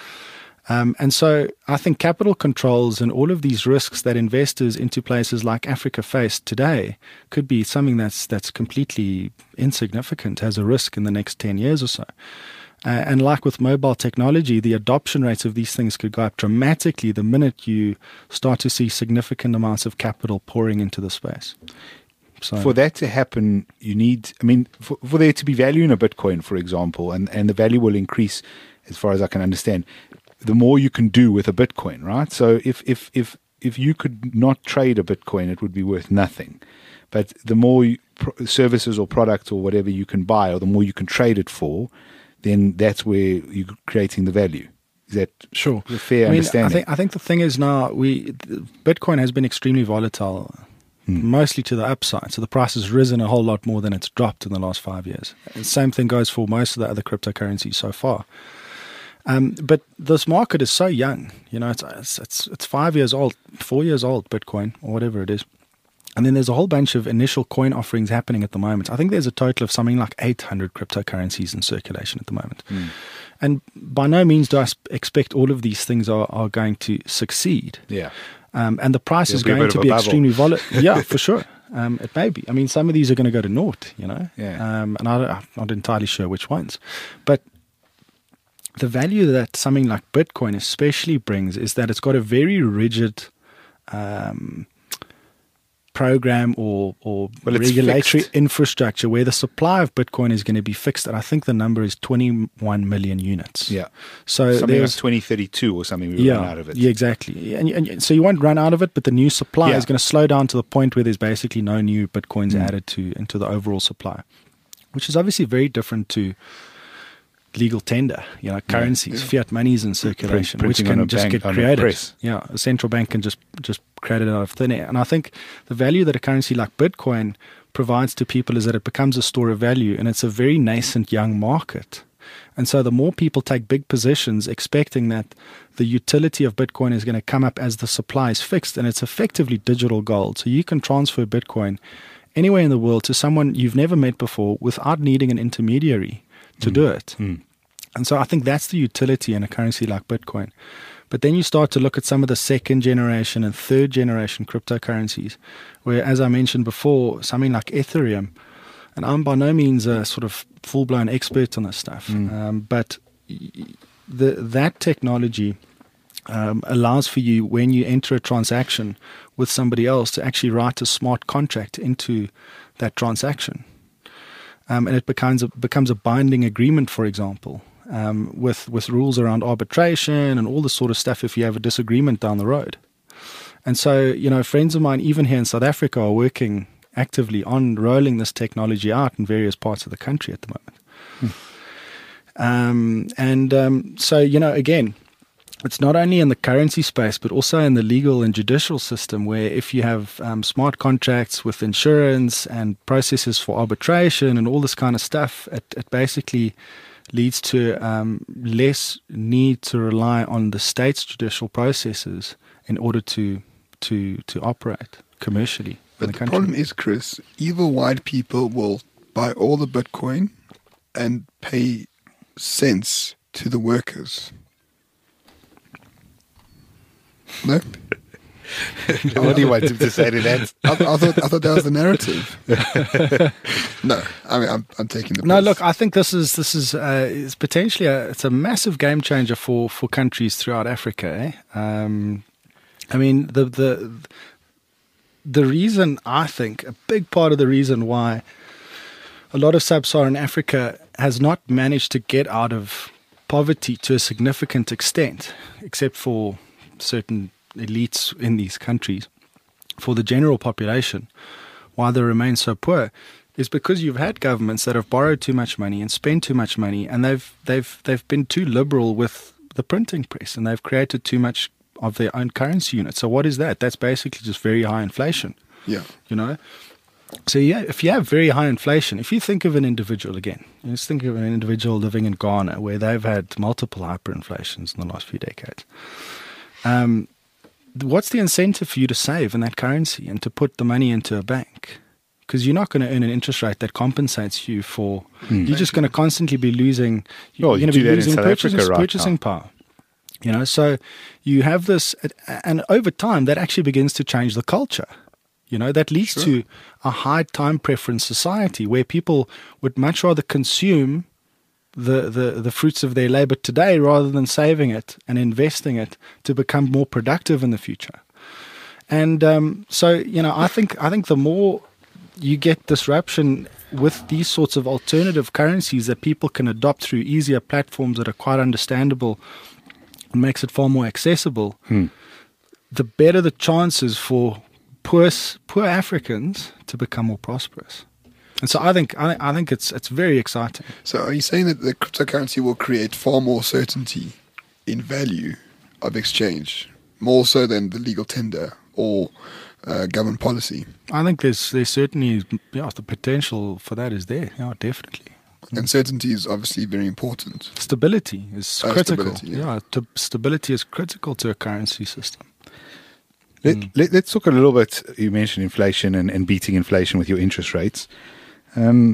Um, and so I think capital controls and all of these risks that investors into places like Africa face today could be something that's that's completely insignificant as a risk in the next ten years or so. Uh, and like with mobile technology, the adoption rates of these things could go up dramatically the minute you start to see significant amounts of capital pouring into the space. So, For that to happen, you need, I mean, for, for there to be value in a Bitcoin, for example, and, and the value will increase as far as I can understand, the more you can do with a Bitcoin, right? So if, if, if, if you could not trade a Bitcoin, it would be worth nothing. But the more you, pro- services or products or whatever you can buy, or the more you can trade it for, then that's where you're creating the value. Is that sure. a fair I mean, understanding? I think I think the thing is now we Bitcoin has been extremely volatile, mostly to the upside. So the price has risen a whole lot more than it's dropped in the last five years. And same thing goes for most of the other cryptocurrencies so far. Um, but this market is so young. You know, it's, it's it's it's five years old, four years old, Bitcoin or whatever it is. And then there's a whole bunch of initial coin offerings happening at the moment. I think there's a total of something like eight hundred cryptocurrencies in circulation at the moment. Mm. And by no means do I sp- expect all of these things are, are going to succeed. yeah. Um, and the price There'll is be a going bit to of a be bubble. extremely volatile. Yeah, for sure. Um, it may be. I mean, some of these are going to go to naught, you know. Yeah. Um, and I don't, I'm not entirely sure which ones. But the value that something like Bitcoin especially brings is that it's got a very rigid um, program or, or Well, it's regulatory fixed. infrastructure where the supply of Bitcoin is going to be fixed. And I think the number is twenty-one million units. Yeah. So Something there's like twenty thirty-two or something, we yeah, run out of it. Yeah, exactly. And, and so you won't run out of it, but the new supply Yeah. is going to slow down to the point where there's basically no new Bitcoins Mm. added to into the overall supply, which is obviously very different to legal tender, you know, currencies, fiat monies in circulation, which printing on can a just bank- get on a created. press. Yeah, a central bank can just just create it out of thin air. And I think the value that a currency like Bitcoin provides to people is that it becomes a store of value, and it's a very nascent young market. And so the more people take big positions expecting that the utility of Bitcoin is going to come up as the supply is fixed, and it's effectively digital gold. So you can transfer Bitcoin anywhere in the world to someone you've never met before without needing an intermediary to do it. Mm. And so I think that's the utility in a currency like Bitcoin. But then you start to look at some of the second generation and third generation cryptocurrencies, where, as I mentioned before, something like Ethereum, and I'm by no means a sort of full-blown expert on this stuff, Mm. um, but the, that technology um, allows for you, when you enter a transaction with somebody else, to actually write a smart contract into that transaction. Um, and it becomes a, becomes a binding agreement, for example, um, with, with rules around arbitration and all this sort of stuff if you have a disagreement down the road. And so, you know, friends of mine, even here in South Africa, are working actively on rolling this technology out in various parts of the country at the moment. Hmm. Um, and um, so, you know, again, it's not only in the currency space, but also in the legal and judicial system, where if you have um, smart contracts with insurance and processes for arbitration and all this kind of stuff, it, it basically leads to um, less need to rely on the state's judicial processes in order to to to operate commercially in But the the country. problem is, Chris, evil white people will buy all the Bitcoin and pay cents to the workers. No? What do you want him to say to that? I, I thought I thought that was the narrative. No, I mean I'm I'm taking the No, piss. look, I think this is this is uh, is potentially a, it's a massive game changer for, for countries throughout Africa. Eh? Um, I mean, the the the reason, I think a big part of the reason why a lot of sub-Saharan Africa has not managed to get out of poverty to a significant extent, except for certain elites in these countries, for the general population, why they remain so poor, is because you've had governments that have borrowed too much money and spent too much money, and they've they've they've been too liberal with the printing press, and they've created too much of their own currency unit. So what is that? That's basically just very high inflation. Yeah. You know? So yeah, if you have very high inflation, if you think of an individual again, let's think of an individual living in Ghana where they've had multiple hyperinflations in the last few decades. Um, what's the incentive for you to save in that currency and to put the money into a bank? Because you're not going to earn an interest rate that compensates you for. Mm. You're just going to constantly be losing. You're Oh, you going to do be that in losing South purchasing, Africa right purchasing now. power. You know, so you have this, and over time, that actually begins to change the culture. You know, that leads Sure. to a high time preference society where people would much rather consume the, the, the fruits of their labor today rather than saving it and investing it to become more productive in the future. And um, so, you know, I think I think the more you get disruption with these sorts of alternative currencies that people can adopt through easier platforms that are quite understandable, it makes it far more accessible, Hmm. the better the chances for poor poor Africans to become more prosperous. And so I think I, I think it's it's very exciting. So are you saying that the cryptocurrency will create far more certainty in value of exchange, more so than the legal tender or uh, government policy? I think there's there's certainly yeah the potential for that is there. Yeah, definitely. And certainty is obviously very important. Stability is Oh, critical. stability, yeah. yeah, to, stability is critical to a currency system. Let, Mm. let, let's talk a little bit. You mentioned inflation and, and beating inflation with your interest rates. Um,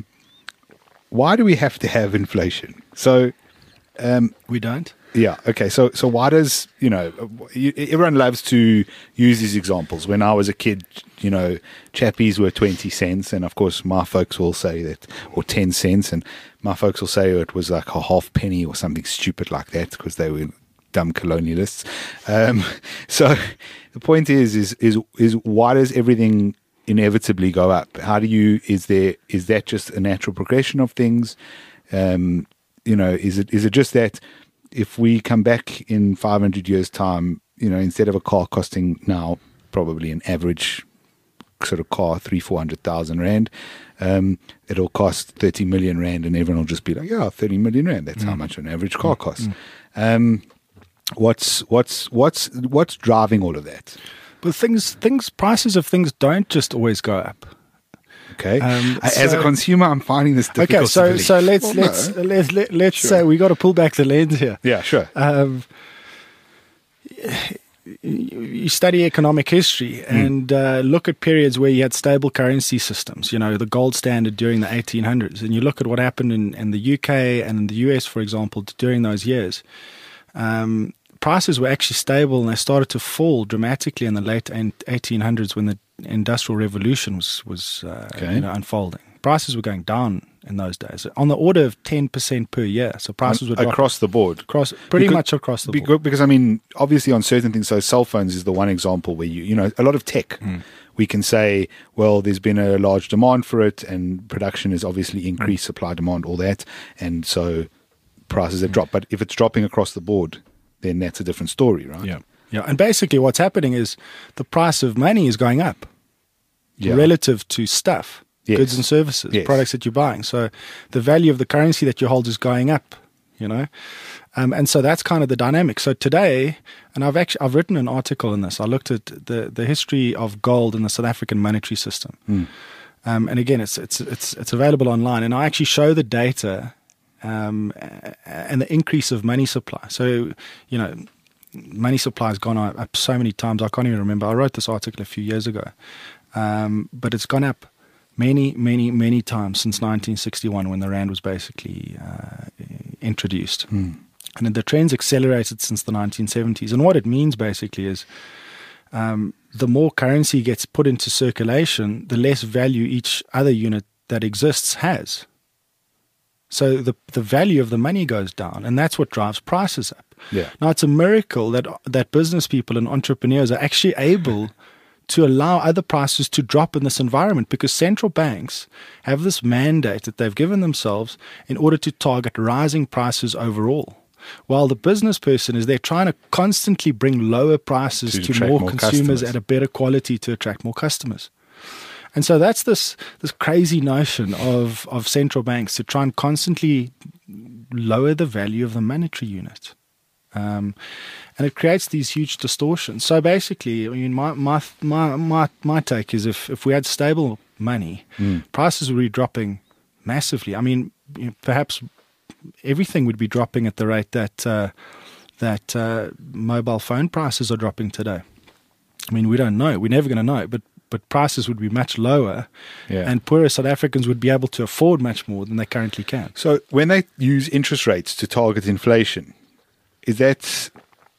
why do we have to have inflation? So, um, We don't. yeah, okay. So, so why does you know you, everyone loves to use these examples? When I was a kid, you know, chappies were twenty cents, and of course, my folks will say that, or ten cents, and my folks will say it was like a half penny or something stupid like that because they were dumb colonialists. Um, so the point is, is, is, is why does everything inevitably go up? How do you, is there, is that just a natural progression of things? Um, you know, is it, is it just that if we come back in five hundred years time, you know, instead of a car costing now probably an average sort of car, three, four hundred thousand rand, um, it'll cost thirty million rand, and everyone will just be like, yeah, thirty million rand. That's mm. how much an average car costs. Mm. Um, what's what's what's what's driving all of that? But things things prices of things don't just always go up. Okay. Um, As so, a consumer, I'm finding this difficult. Okay, so to believe. so let's Well, let's no. let's let, let's Sure. say we got to pull back the lens here. Yeah, sure. Um, you you study economic history and uh, look at periods where you had stable currency systems, you know, the gold standard during the eighteen hundreds, and you look at what happened in, in the U K and in the U S, for example, during those years. Um, prices were actually stable, and they started to fall dramatically in the late eighteen hundreds when the Industrial Revolution was, was uh, Okay. you know, unfolding. Prices were going down in those days, on the order of ten percent per year. So prices were dropping across the board. across, pretty Because- much across the board. Because, because I mean, obviously on certain things, so cell phones is the one example where you, you know, a lot of tech, Mm. we can say, well, there's been a large demand for it and production has obviously increased, Mm. supply, demand, all that. And so prices have dropped. But if it's dropping across the board, then that's a different story, right? Yeah. Yeah. And basically what's happening is the price of money is going up Yeah. relative to stuff, Yes. goods and services, Yes. products that you're buying. So the value of the currency that you hold is going up, you know? Um, and so that's kind of the dynamic. So today, and I've actually, I've written an article in this. I looked at the, the history of gold in the South African monetary system. Mm. Um, and again, it's, it's, it's, it's available online. And I actually show the data um, and the increase of money supply. So, you know, money supply has gone up so many times. I can't even remember. I wrote this article a few years ago. Um, but it's gone up many, many, many times since nineteen sixty-one when the rand was basically uh, introduced. Mm. And the trend's accelerated since the nineteen seventies. And what it means basically is um, the more currency gets put into circulation, the less value each other unit that exists has. So the the value of the money goes down, and that's what drives prices up. Yeah. Now, it's a miracle that that business people and entrepreneurs are actually able to allow other prices to drop in this environment, because central banks have this mandate that they've given themselves in order to target rising prices overall. While the business person is there trying to constantly bring lower prices To to, attract more, more consumers customers. at a better quality to attract more customers. And so that's this this crazy notion of, of central banks to try and constantly lower the value of the monetary unit. Um, and it creates these huge distortions. So basically, I mean, my my my my, my take is if, if we had stable money, Mm. prices would be dropping massively. I mean, you know, perhaps everything would be dropping at the rate that uh, that uh, mobile phone prices are dropping today. I mean, we don't know. We're never going to know. But but prices would be much lower, Yeah. and poorer South Africans would be able to afford much more than they currently can. So when they use interest rates to target inflation, is that,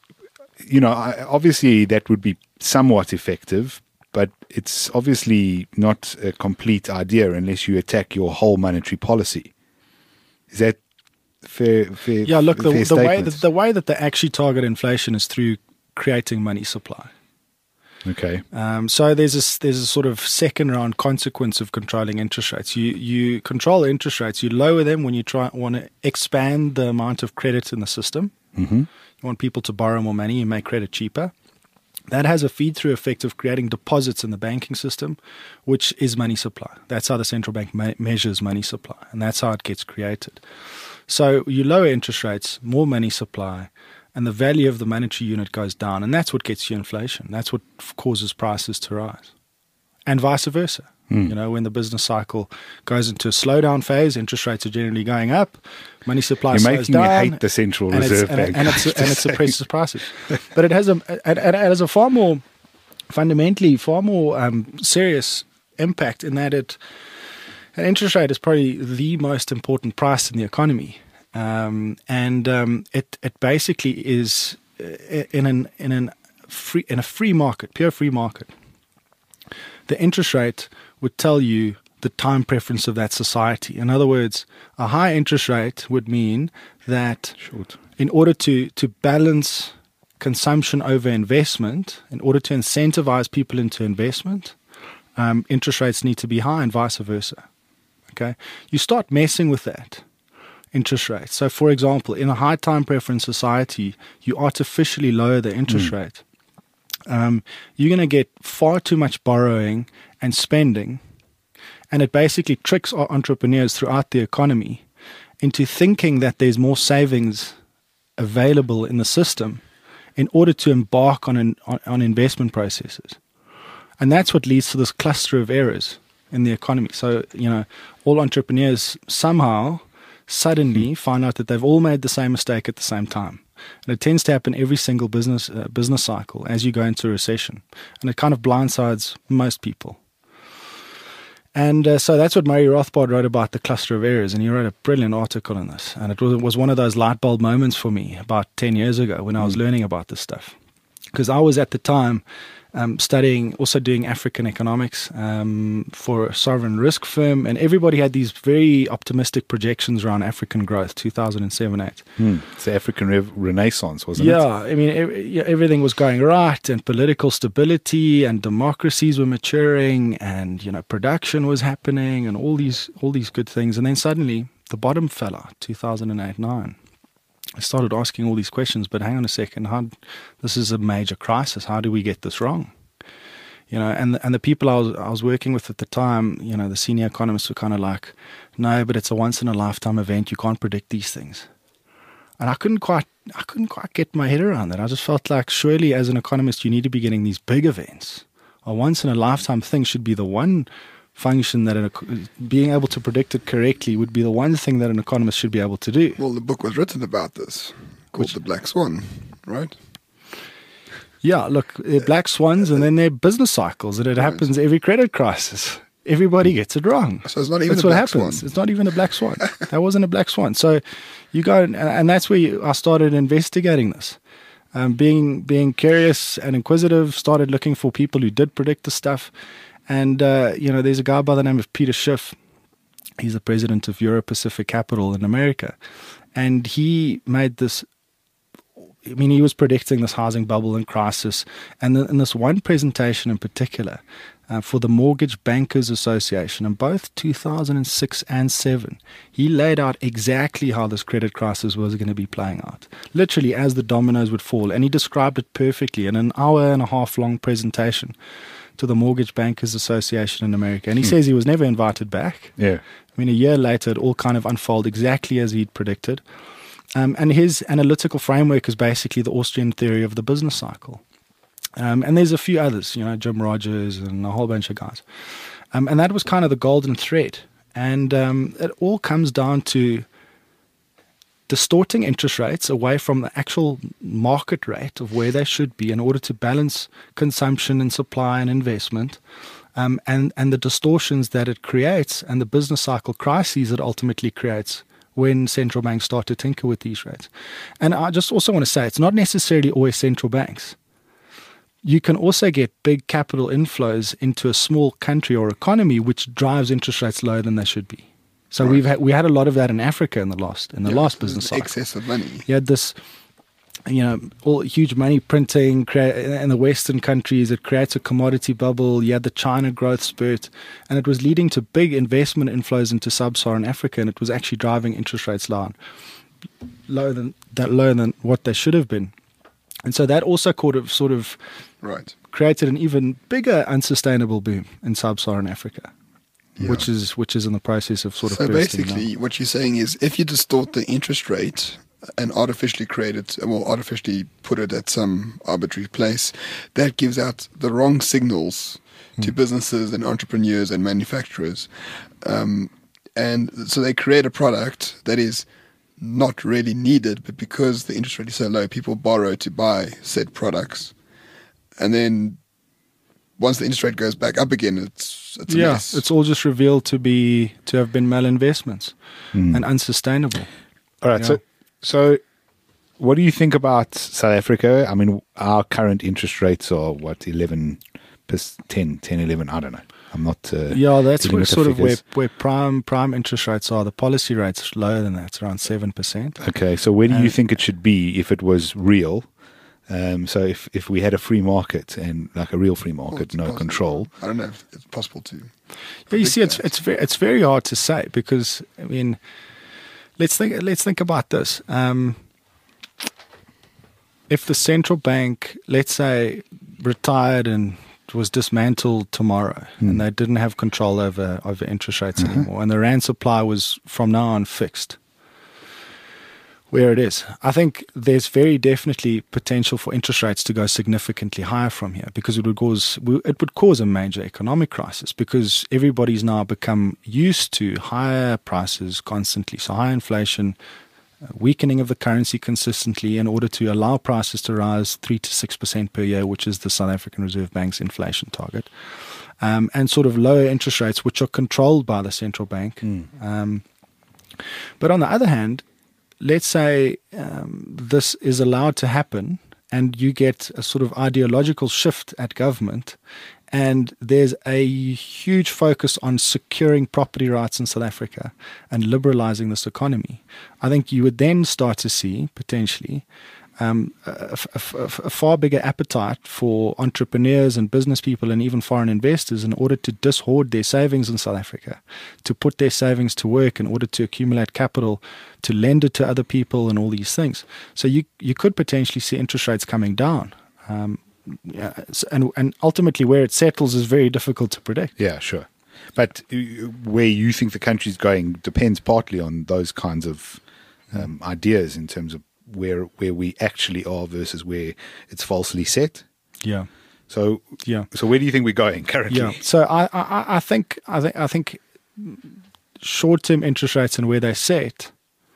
you know, I- obviously that would be somewhat effective, but it's obviously not a complete idea unless you attack your whole monetary policy. Is that fair? fair Yeah, look, the, fair the way statement? that, the way that they actually target inflation is through creating money supply. Okay. Um, so there's a, there's a sort of second round consequence of controlling interest rates. You you control interest rates, you lower them when you try want to expand the amount of credit in the system. Mm-hmm. You want people to borrow more money, you make credit cheaper. That has a feed-through effect of creating deposits in the banking system, which is money supply. That's how the central bank me- measures money supply, and that's how it gets created. So you lower interest rates, more money supply, and the value of the monetary unit goes down, and that's what gets you inflation. That's what f- causes prices to rise, and vice versa. Mm. You know, when the business cycle goes into a slowdown phase, interest rates are generally going up, money supply You're slows making down. me hate the Central and it's- Reserve and it- Bank. and, it's, and it suppresses prices. But it has a it, it has a far more fundamentally far more um, serious impact in that it an interest rate is probably the most important price in the economy, um, and um, it it basically is uh, in an in an free in a free market, pure free market. The interest rate would tell you the time preference of that society. In other words, a high interest rate would mean that Short. in order to, to balance consumption over investment, in order to incentivize people into investment, um, interest rates need to be high and vice versa. Okay, you start messing with that interest rate. So, for example, in a high time preference society, you artificially lower the interest Mm. rate. Um, you're going to get far too much borrowing and spending, and it basically tricks our entrepreneurs throughout the economy into thinking that there's more savings available in the system in order to embark on an, on, on investment processes. And that's what leads to this cluster of errors in the economy. So, you know, all entrepreneurs somehow suddenly find out that they've all made the same mistake at the same time. And it tends to happen every single business uh, business cycle as you go into a recession. And it kind of blindsides most people. And uh, so that's what Murray Rothbard wrote about the cluster of errors. And he wrote a brilliant article on this. And it was, it was one of those light bulb moments for me about ten years ago when I was learning about this stuff. Because I was at the time um, studying, also doing African economics um, for a sovereign risk firm. And everybody had these very optimistic projections around African growth, two thousand seven eight. Hmm. It's the African Rev- Renaissance, wasn't Yeah, it? I mean, ev- yeah, everything was going right, and political stability, and democracies were maturing, and you know, production was happening, and all these all these good things. And then suddenly, the bottom fell out, two thousand eight nine. I started asking all these questions, but hang on a second, how, this is a major crisis. How do we get this wrong? You know, and and the people I was I was working with at the time, you know, the senior economists were kind of like, no, but it's a once in a lifetime event. You can't predict these things. And I couldn't quite, I couldn't quite get my head around that. I just felt like surely, as an economist, you need to be getting these big events. A once in a lifetime thing should be the one function that an, being able to predict it correctly would be the one thing that an economist should be able to do. Well, the book was written about this, called Which- The Black Swan, right? Yeah, look, they're black swans, and then they're business cycles, and it happens every credit crisis. Everybody gets it wrong. So it's not even That's a what black happens. swan. It's not even a black swan. That wasn't a black swan. So you go, and, and that's where you, I started investigating this. Um, being being curious and inquisitive, started looking for people who did predict the stuff. And, uh, you know, there's a guy by the name of Peter Schiff. He's the president of Euro Pacific Capital in America. And he made this, I mean, he was predicting this housing bubble and crisis. And in this one presentation in particular, uh, for the Mortgage Bankers Association, in both two thousand six and seven, he laid out exactly how this credit crisis was going to be playing out, literally as the dominoes would fall. And he described it perfectly in an hour and a half long presentation to the Mortgage Bankers Association in America. And he Hmm. says he was never invited back. Yeah. I mean, a year later, it all kind of unfolded exactly as he'd predicted. Um, and his analytical framework is basically the Austrian theory of the business cycle. Um, and there's a few others, you know, Jim Rogers and a whole bunch of guys. Um, and that was kind of the golden thread. And um, it all comes down to distorting interest rates away from the actual market rate of where they should be in order to balance consumption and supply and investment, um, and, and the distortions that it creates and the business cycle crises it ultimately creates when central banks start to tinker with these rates. And I just also want to say it's not necessarily always central banks. You can also get big capital inflows into a small country or economy which drives interest rates lower than they should be. So Right. we've had, we had a lot of that in Africa in the last in the Yeah, last there's business an cycle. excess of money. You had this, you know, all huge money printing crea- in the Western countries. It creates a commodity bubble. You had the China growth spurt, and it was leading to big investment inflows into sub-Saharan Africa, and it was actually driving interest rates down, lower than that, lower than what they should have been. And so that also sort of sort of Right. created an even bigger unsustainable boom in sub-Saharan Africa, Yeah. which is which is in the process of sort of So bursting basically, now. what you're saying is if you distort the interest rate and artificially create it, well, artificially put it at some arbitrary place, that gives out the wrong signals to businesses and entrepreneurs and manufacturers. Um, and so they create a product that is not really needed, but because the interest rate is so low, people borrow to buy said products. And then once the interest rate goes back up again, it's, it's a Yeah, mess. it's all just revealed to be to have been malinvestments Hmm. and unsustainable. All right. Yeah. So, so what do you think about South Africa? I mean, our current interest rates are what eleven ten, ten, eleven, I don't know. I'm not. Uh, Yeah, that's dealing where, with the sort of where, figures. where prime prime interest rates are. The policy rate's lower than that. It's around seven percent. Okay, so where do you Um, think it should be if it was real? Um, so if, if we had a free market and like a real free Well, market, it's no possible. control. I don't know if it's possible to. Yeah, you predict see, it's that. it's very it's very hard to say because I mean, let's think let's think about this. Um, if the central bank, let's say, retired and was dismantled tomorrow, Hmm. and they didn't have control over over interest rates anymore, and the rand supply was from now on fixed, where it is, I think there's very definitely potential for interest rates to go significantly higher from here because it would cause it would cause a major economic crisis because everybody's now become used to higher prices constantly, so high inflation, uh, weakening of the currency consistently in order to allow prices to rise three to six percent per year, which is the South African Reserve Bank's inflation target, um, and sort of lower interest rates, which are controlled by the central bank. Um, but on the other hand, let's say um, this is allowed to happen and you get a sort of ideological shift at government and there's a huge focus on securing property rights in South Africa and liberalizing this economy. I think you would then start to see, potentially, um, a, a, a, a far bigger appetite for entrepreneurs and business people and even foreign investors in order to dishoard their savings in South Africa, to put their savings to work in order to accumulate capital, to lend it to other people and all these things. So you you could potentially see interest rates coming down. Um, yeah, and, and ultimately where it settles is very difficult to predict. Yeah, sure. But uh, where you think the country's going depends partly on those kinds of um, ideas in terms of where where we actually are versus where it's falsely set. Yeah. So Yeah. so where do you think we're going currently? Yeah. So I, I, I think I think I think short-term interest rates and where they're set,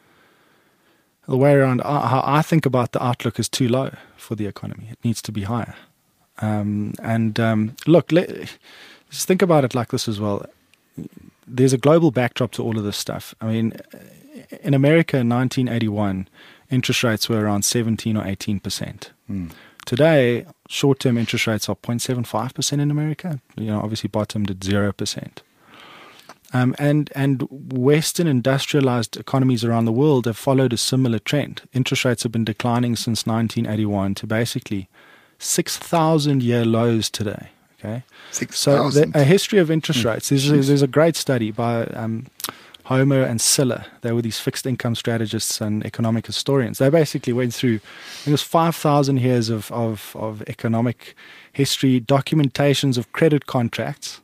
the way around uh, how I think about the outlook is too low for the economy. It needs to be higher. Um, and um, look, let, just think about it like this as well. There's a global backdrop to all of this stuff. I mean, in America in nineteen eighty-one, interest rates were around seventeen or eighteen percent. Mm. Today, short-term interest rates are zero point seven five percent in America. You know, obviously bottomed at zero percent. Um, and and Western industrialized economies around the world have followed a similar trend. Interest rates have been declining since nineteen eighty-one to basically six thousand year lows today. Okay, Six so the, thousand. a history of interest rates. There's, a- there's a great study by um, Homer and Siller. They were these fixed income strategists and economic historians. They basically went through, I think it was five thousand years of, of, of economic history, documentations of credit contracts,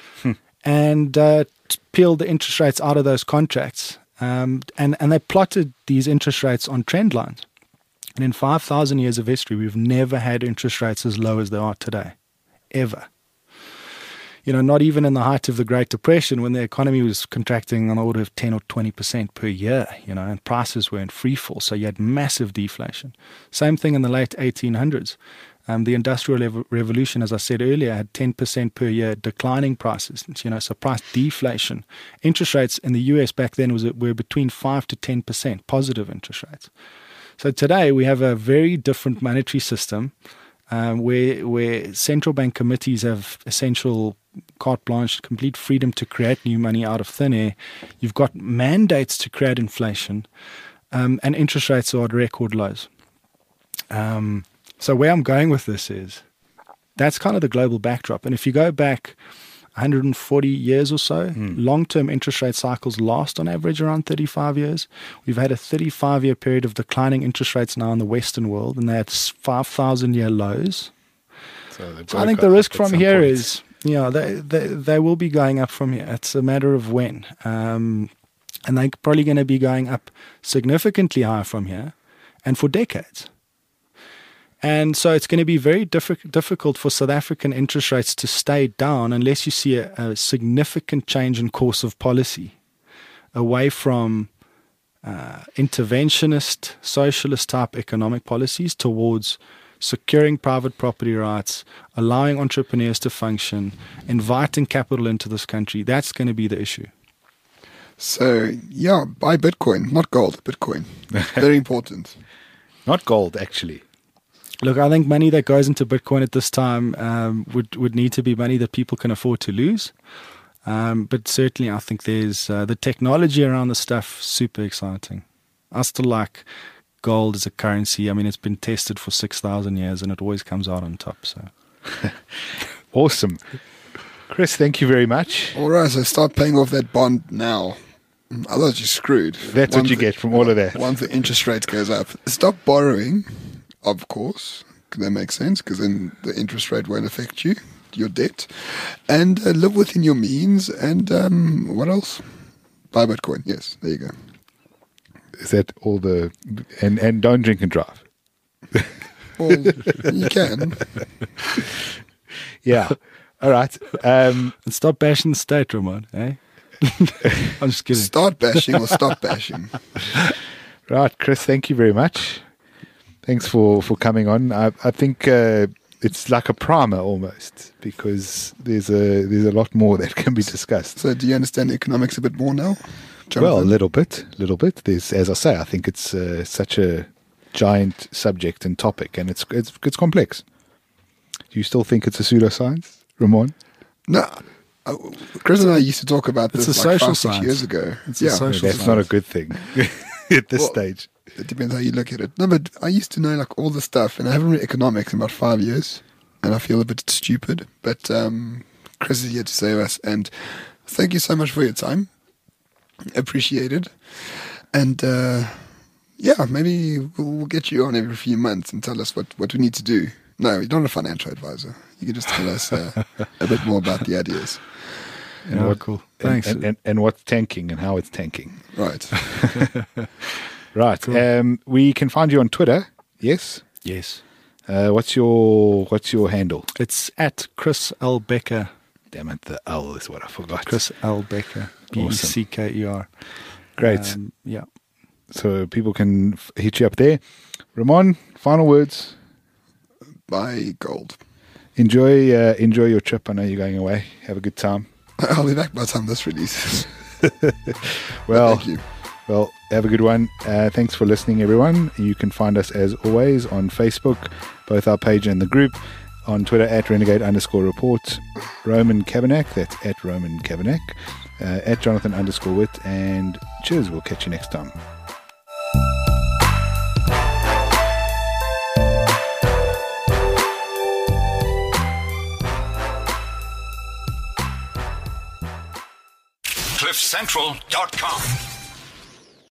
and uh, t- peeled the interest rates out of those contracts. Um, and, and they plotted these interest rates on trend lines. And in five thousand years of history, we've never had interest rates as low as they are today, ever. You know, not even in the height of the Great Depression when the economy was contracting on the order of ten or twenty percent per year, you know, and prices were in free fall. So you had massive deflation. Same thing in the late eighteen hundreds. Um, the Industrial Rev- Revolution, as I said earlier, had ten percent per year declining prices, you know, so price deflation. Interest rates in the U S back then was were between five to ten percent positive interest rates. So today we have a very different monetary system um, where where central bank committees have essential carte blanche, complete freedom to create new money out of thin air. You've got mandates to create inflation, um, and interest rates are at record lows. Um, so where I'm going with this is that's kind of the global backdrop. And if you go back one hundred forty years or so, Mm. long-term interest rate cycles last on average around thirty-five years. We've had a thirty-five year period of declining interest rates now in the Western world, and they're at five thousand year lows. So, they've So got I think to the go risk up at from some here point. is, you know, they, they, they will be going up from here. It's a matter of when. Um, and they're probably going to be going up significantly higher from here and for decades. And so it's going to be very diffi- difficult for South African interest rates to stay down unless you see a, a significant change in course of policy away from uh, interventionist, socialist type economic policies towards securing private property rights, allowing entrepreneurs to function, inviting capital into this country. That's going to be the issue. So, yeah, buy Bitcoin, not gold, Bitcoin. Very important. Not gold, actually. Look, I think money that goes into Bitcoin at this time um, would would need to be money that people can afford to lose. Um, but certainly, I think there's uh, the technology around the stuff super exciting. I still like gold as a currency. I mean, it's been tested for six thousand years, and it always comes out on top. So, awesome, Chris. Thank you very much. All right, so start paying off that bond now. Otherwise, you're screwed. That's Once what you the- get from all of that. Once the interest rate goes up, stop borrowing. Of course, that makes sense because then the interest rate won't affect you, your debt, and uh, live within your means. And um, what else? Buy Bitcoin. Yes, there you go. Is that all the and and don't drink and drive? Well, you can. Yeah. All right. Um, and stop bashing the state, Ramon. Eh? I'm just kidding. Start bashing or stop bashing. right, Chris. Thank you very much. Thanks for, for coming on. I, I think uh, it's like a primer almost because there's a there's a lot more that can be discussed. So, do you understand economics a bit more now? Jonathan? Well, a little bit, a little bit. There's, as I say, I think it's uh, such a giant subject and topic, and it's it's it's complex. Do you still think it's a pseudoscience, Ramon? No. Uh, Chris and I used to talk about this It's a like social five, six science. years ago. It's a yeah, social That's science. not a good thing at this Well, stage. It depends how you look at it. No, but I used to know like all the stuff, and I haven't read economics in about five years, and I feel a bit stupid. But um, Chris is here to save us, and thank you so much for your time. Appreciated. And uh, yeah, maybe we'll, we'll get you on every few months and tell us what, what we need to do. No, you're not a financial advisor. You can just tell us uh, a bit more about the ideas. And Yeah, what- cool. And, Thanks. and, and, and what's tanking and how it's tanking. Right. Right. Um, we can find you on Twitter. Yes. Yes. Uh, what's your what's your handle? It's at Chris L. Becker. Damn it, the L is what I forgot. Chris L. Becker. B E C K E R. Great. Um, yeah. So people can f- hit you up there. Ramon, final words. Buy gold. Enjoy uh, enjoy your trip. I know you're going away. Have a good time. I'll be back by the time this releases. Well, Thank you. well, have a good one. Uh, thanks for listening, everyone. You can find us as always on Facebook, both our page and the group. On Twitter at renegade underscore report. Roman Kavanagh, that's at Roman Kavanagh. Uh, at Jonathan underscore wit. And cheers. We'll catch you next time. cliff central dot com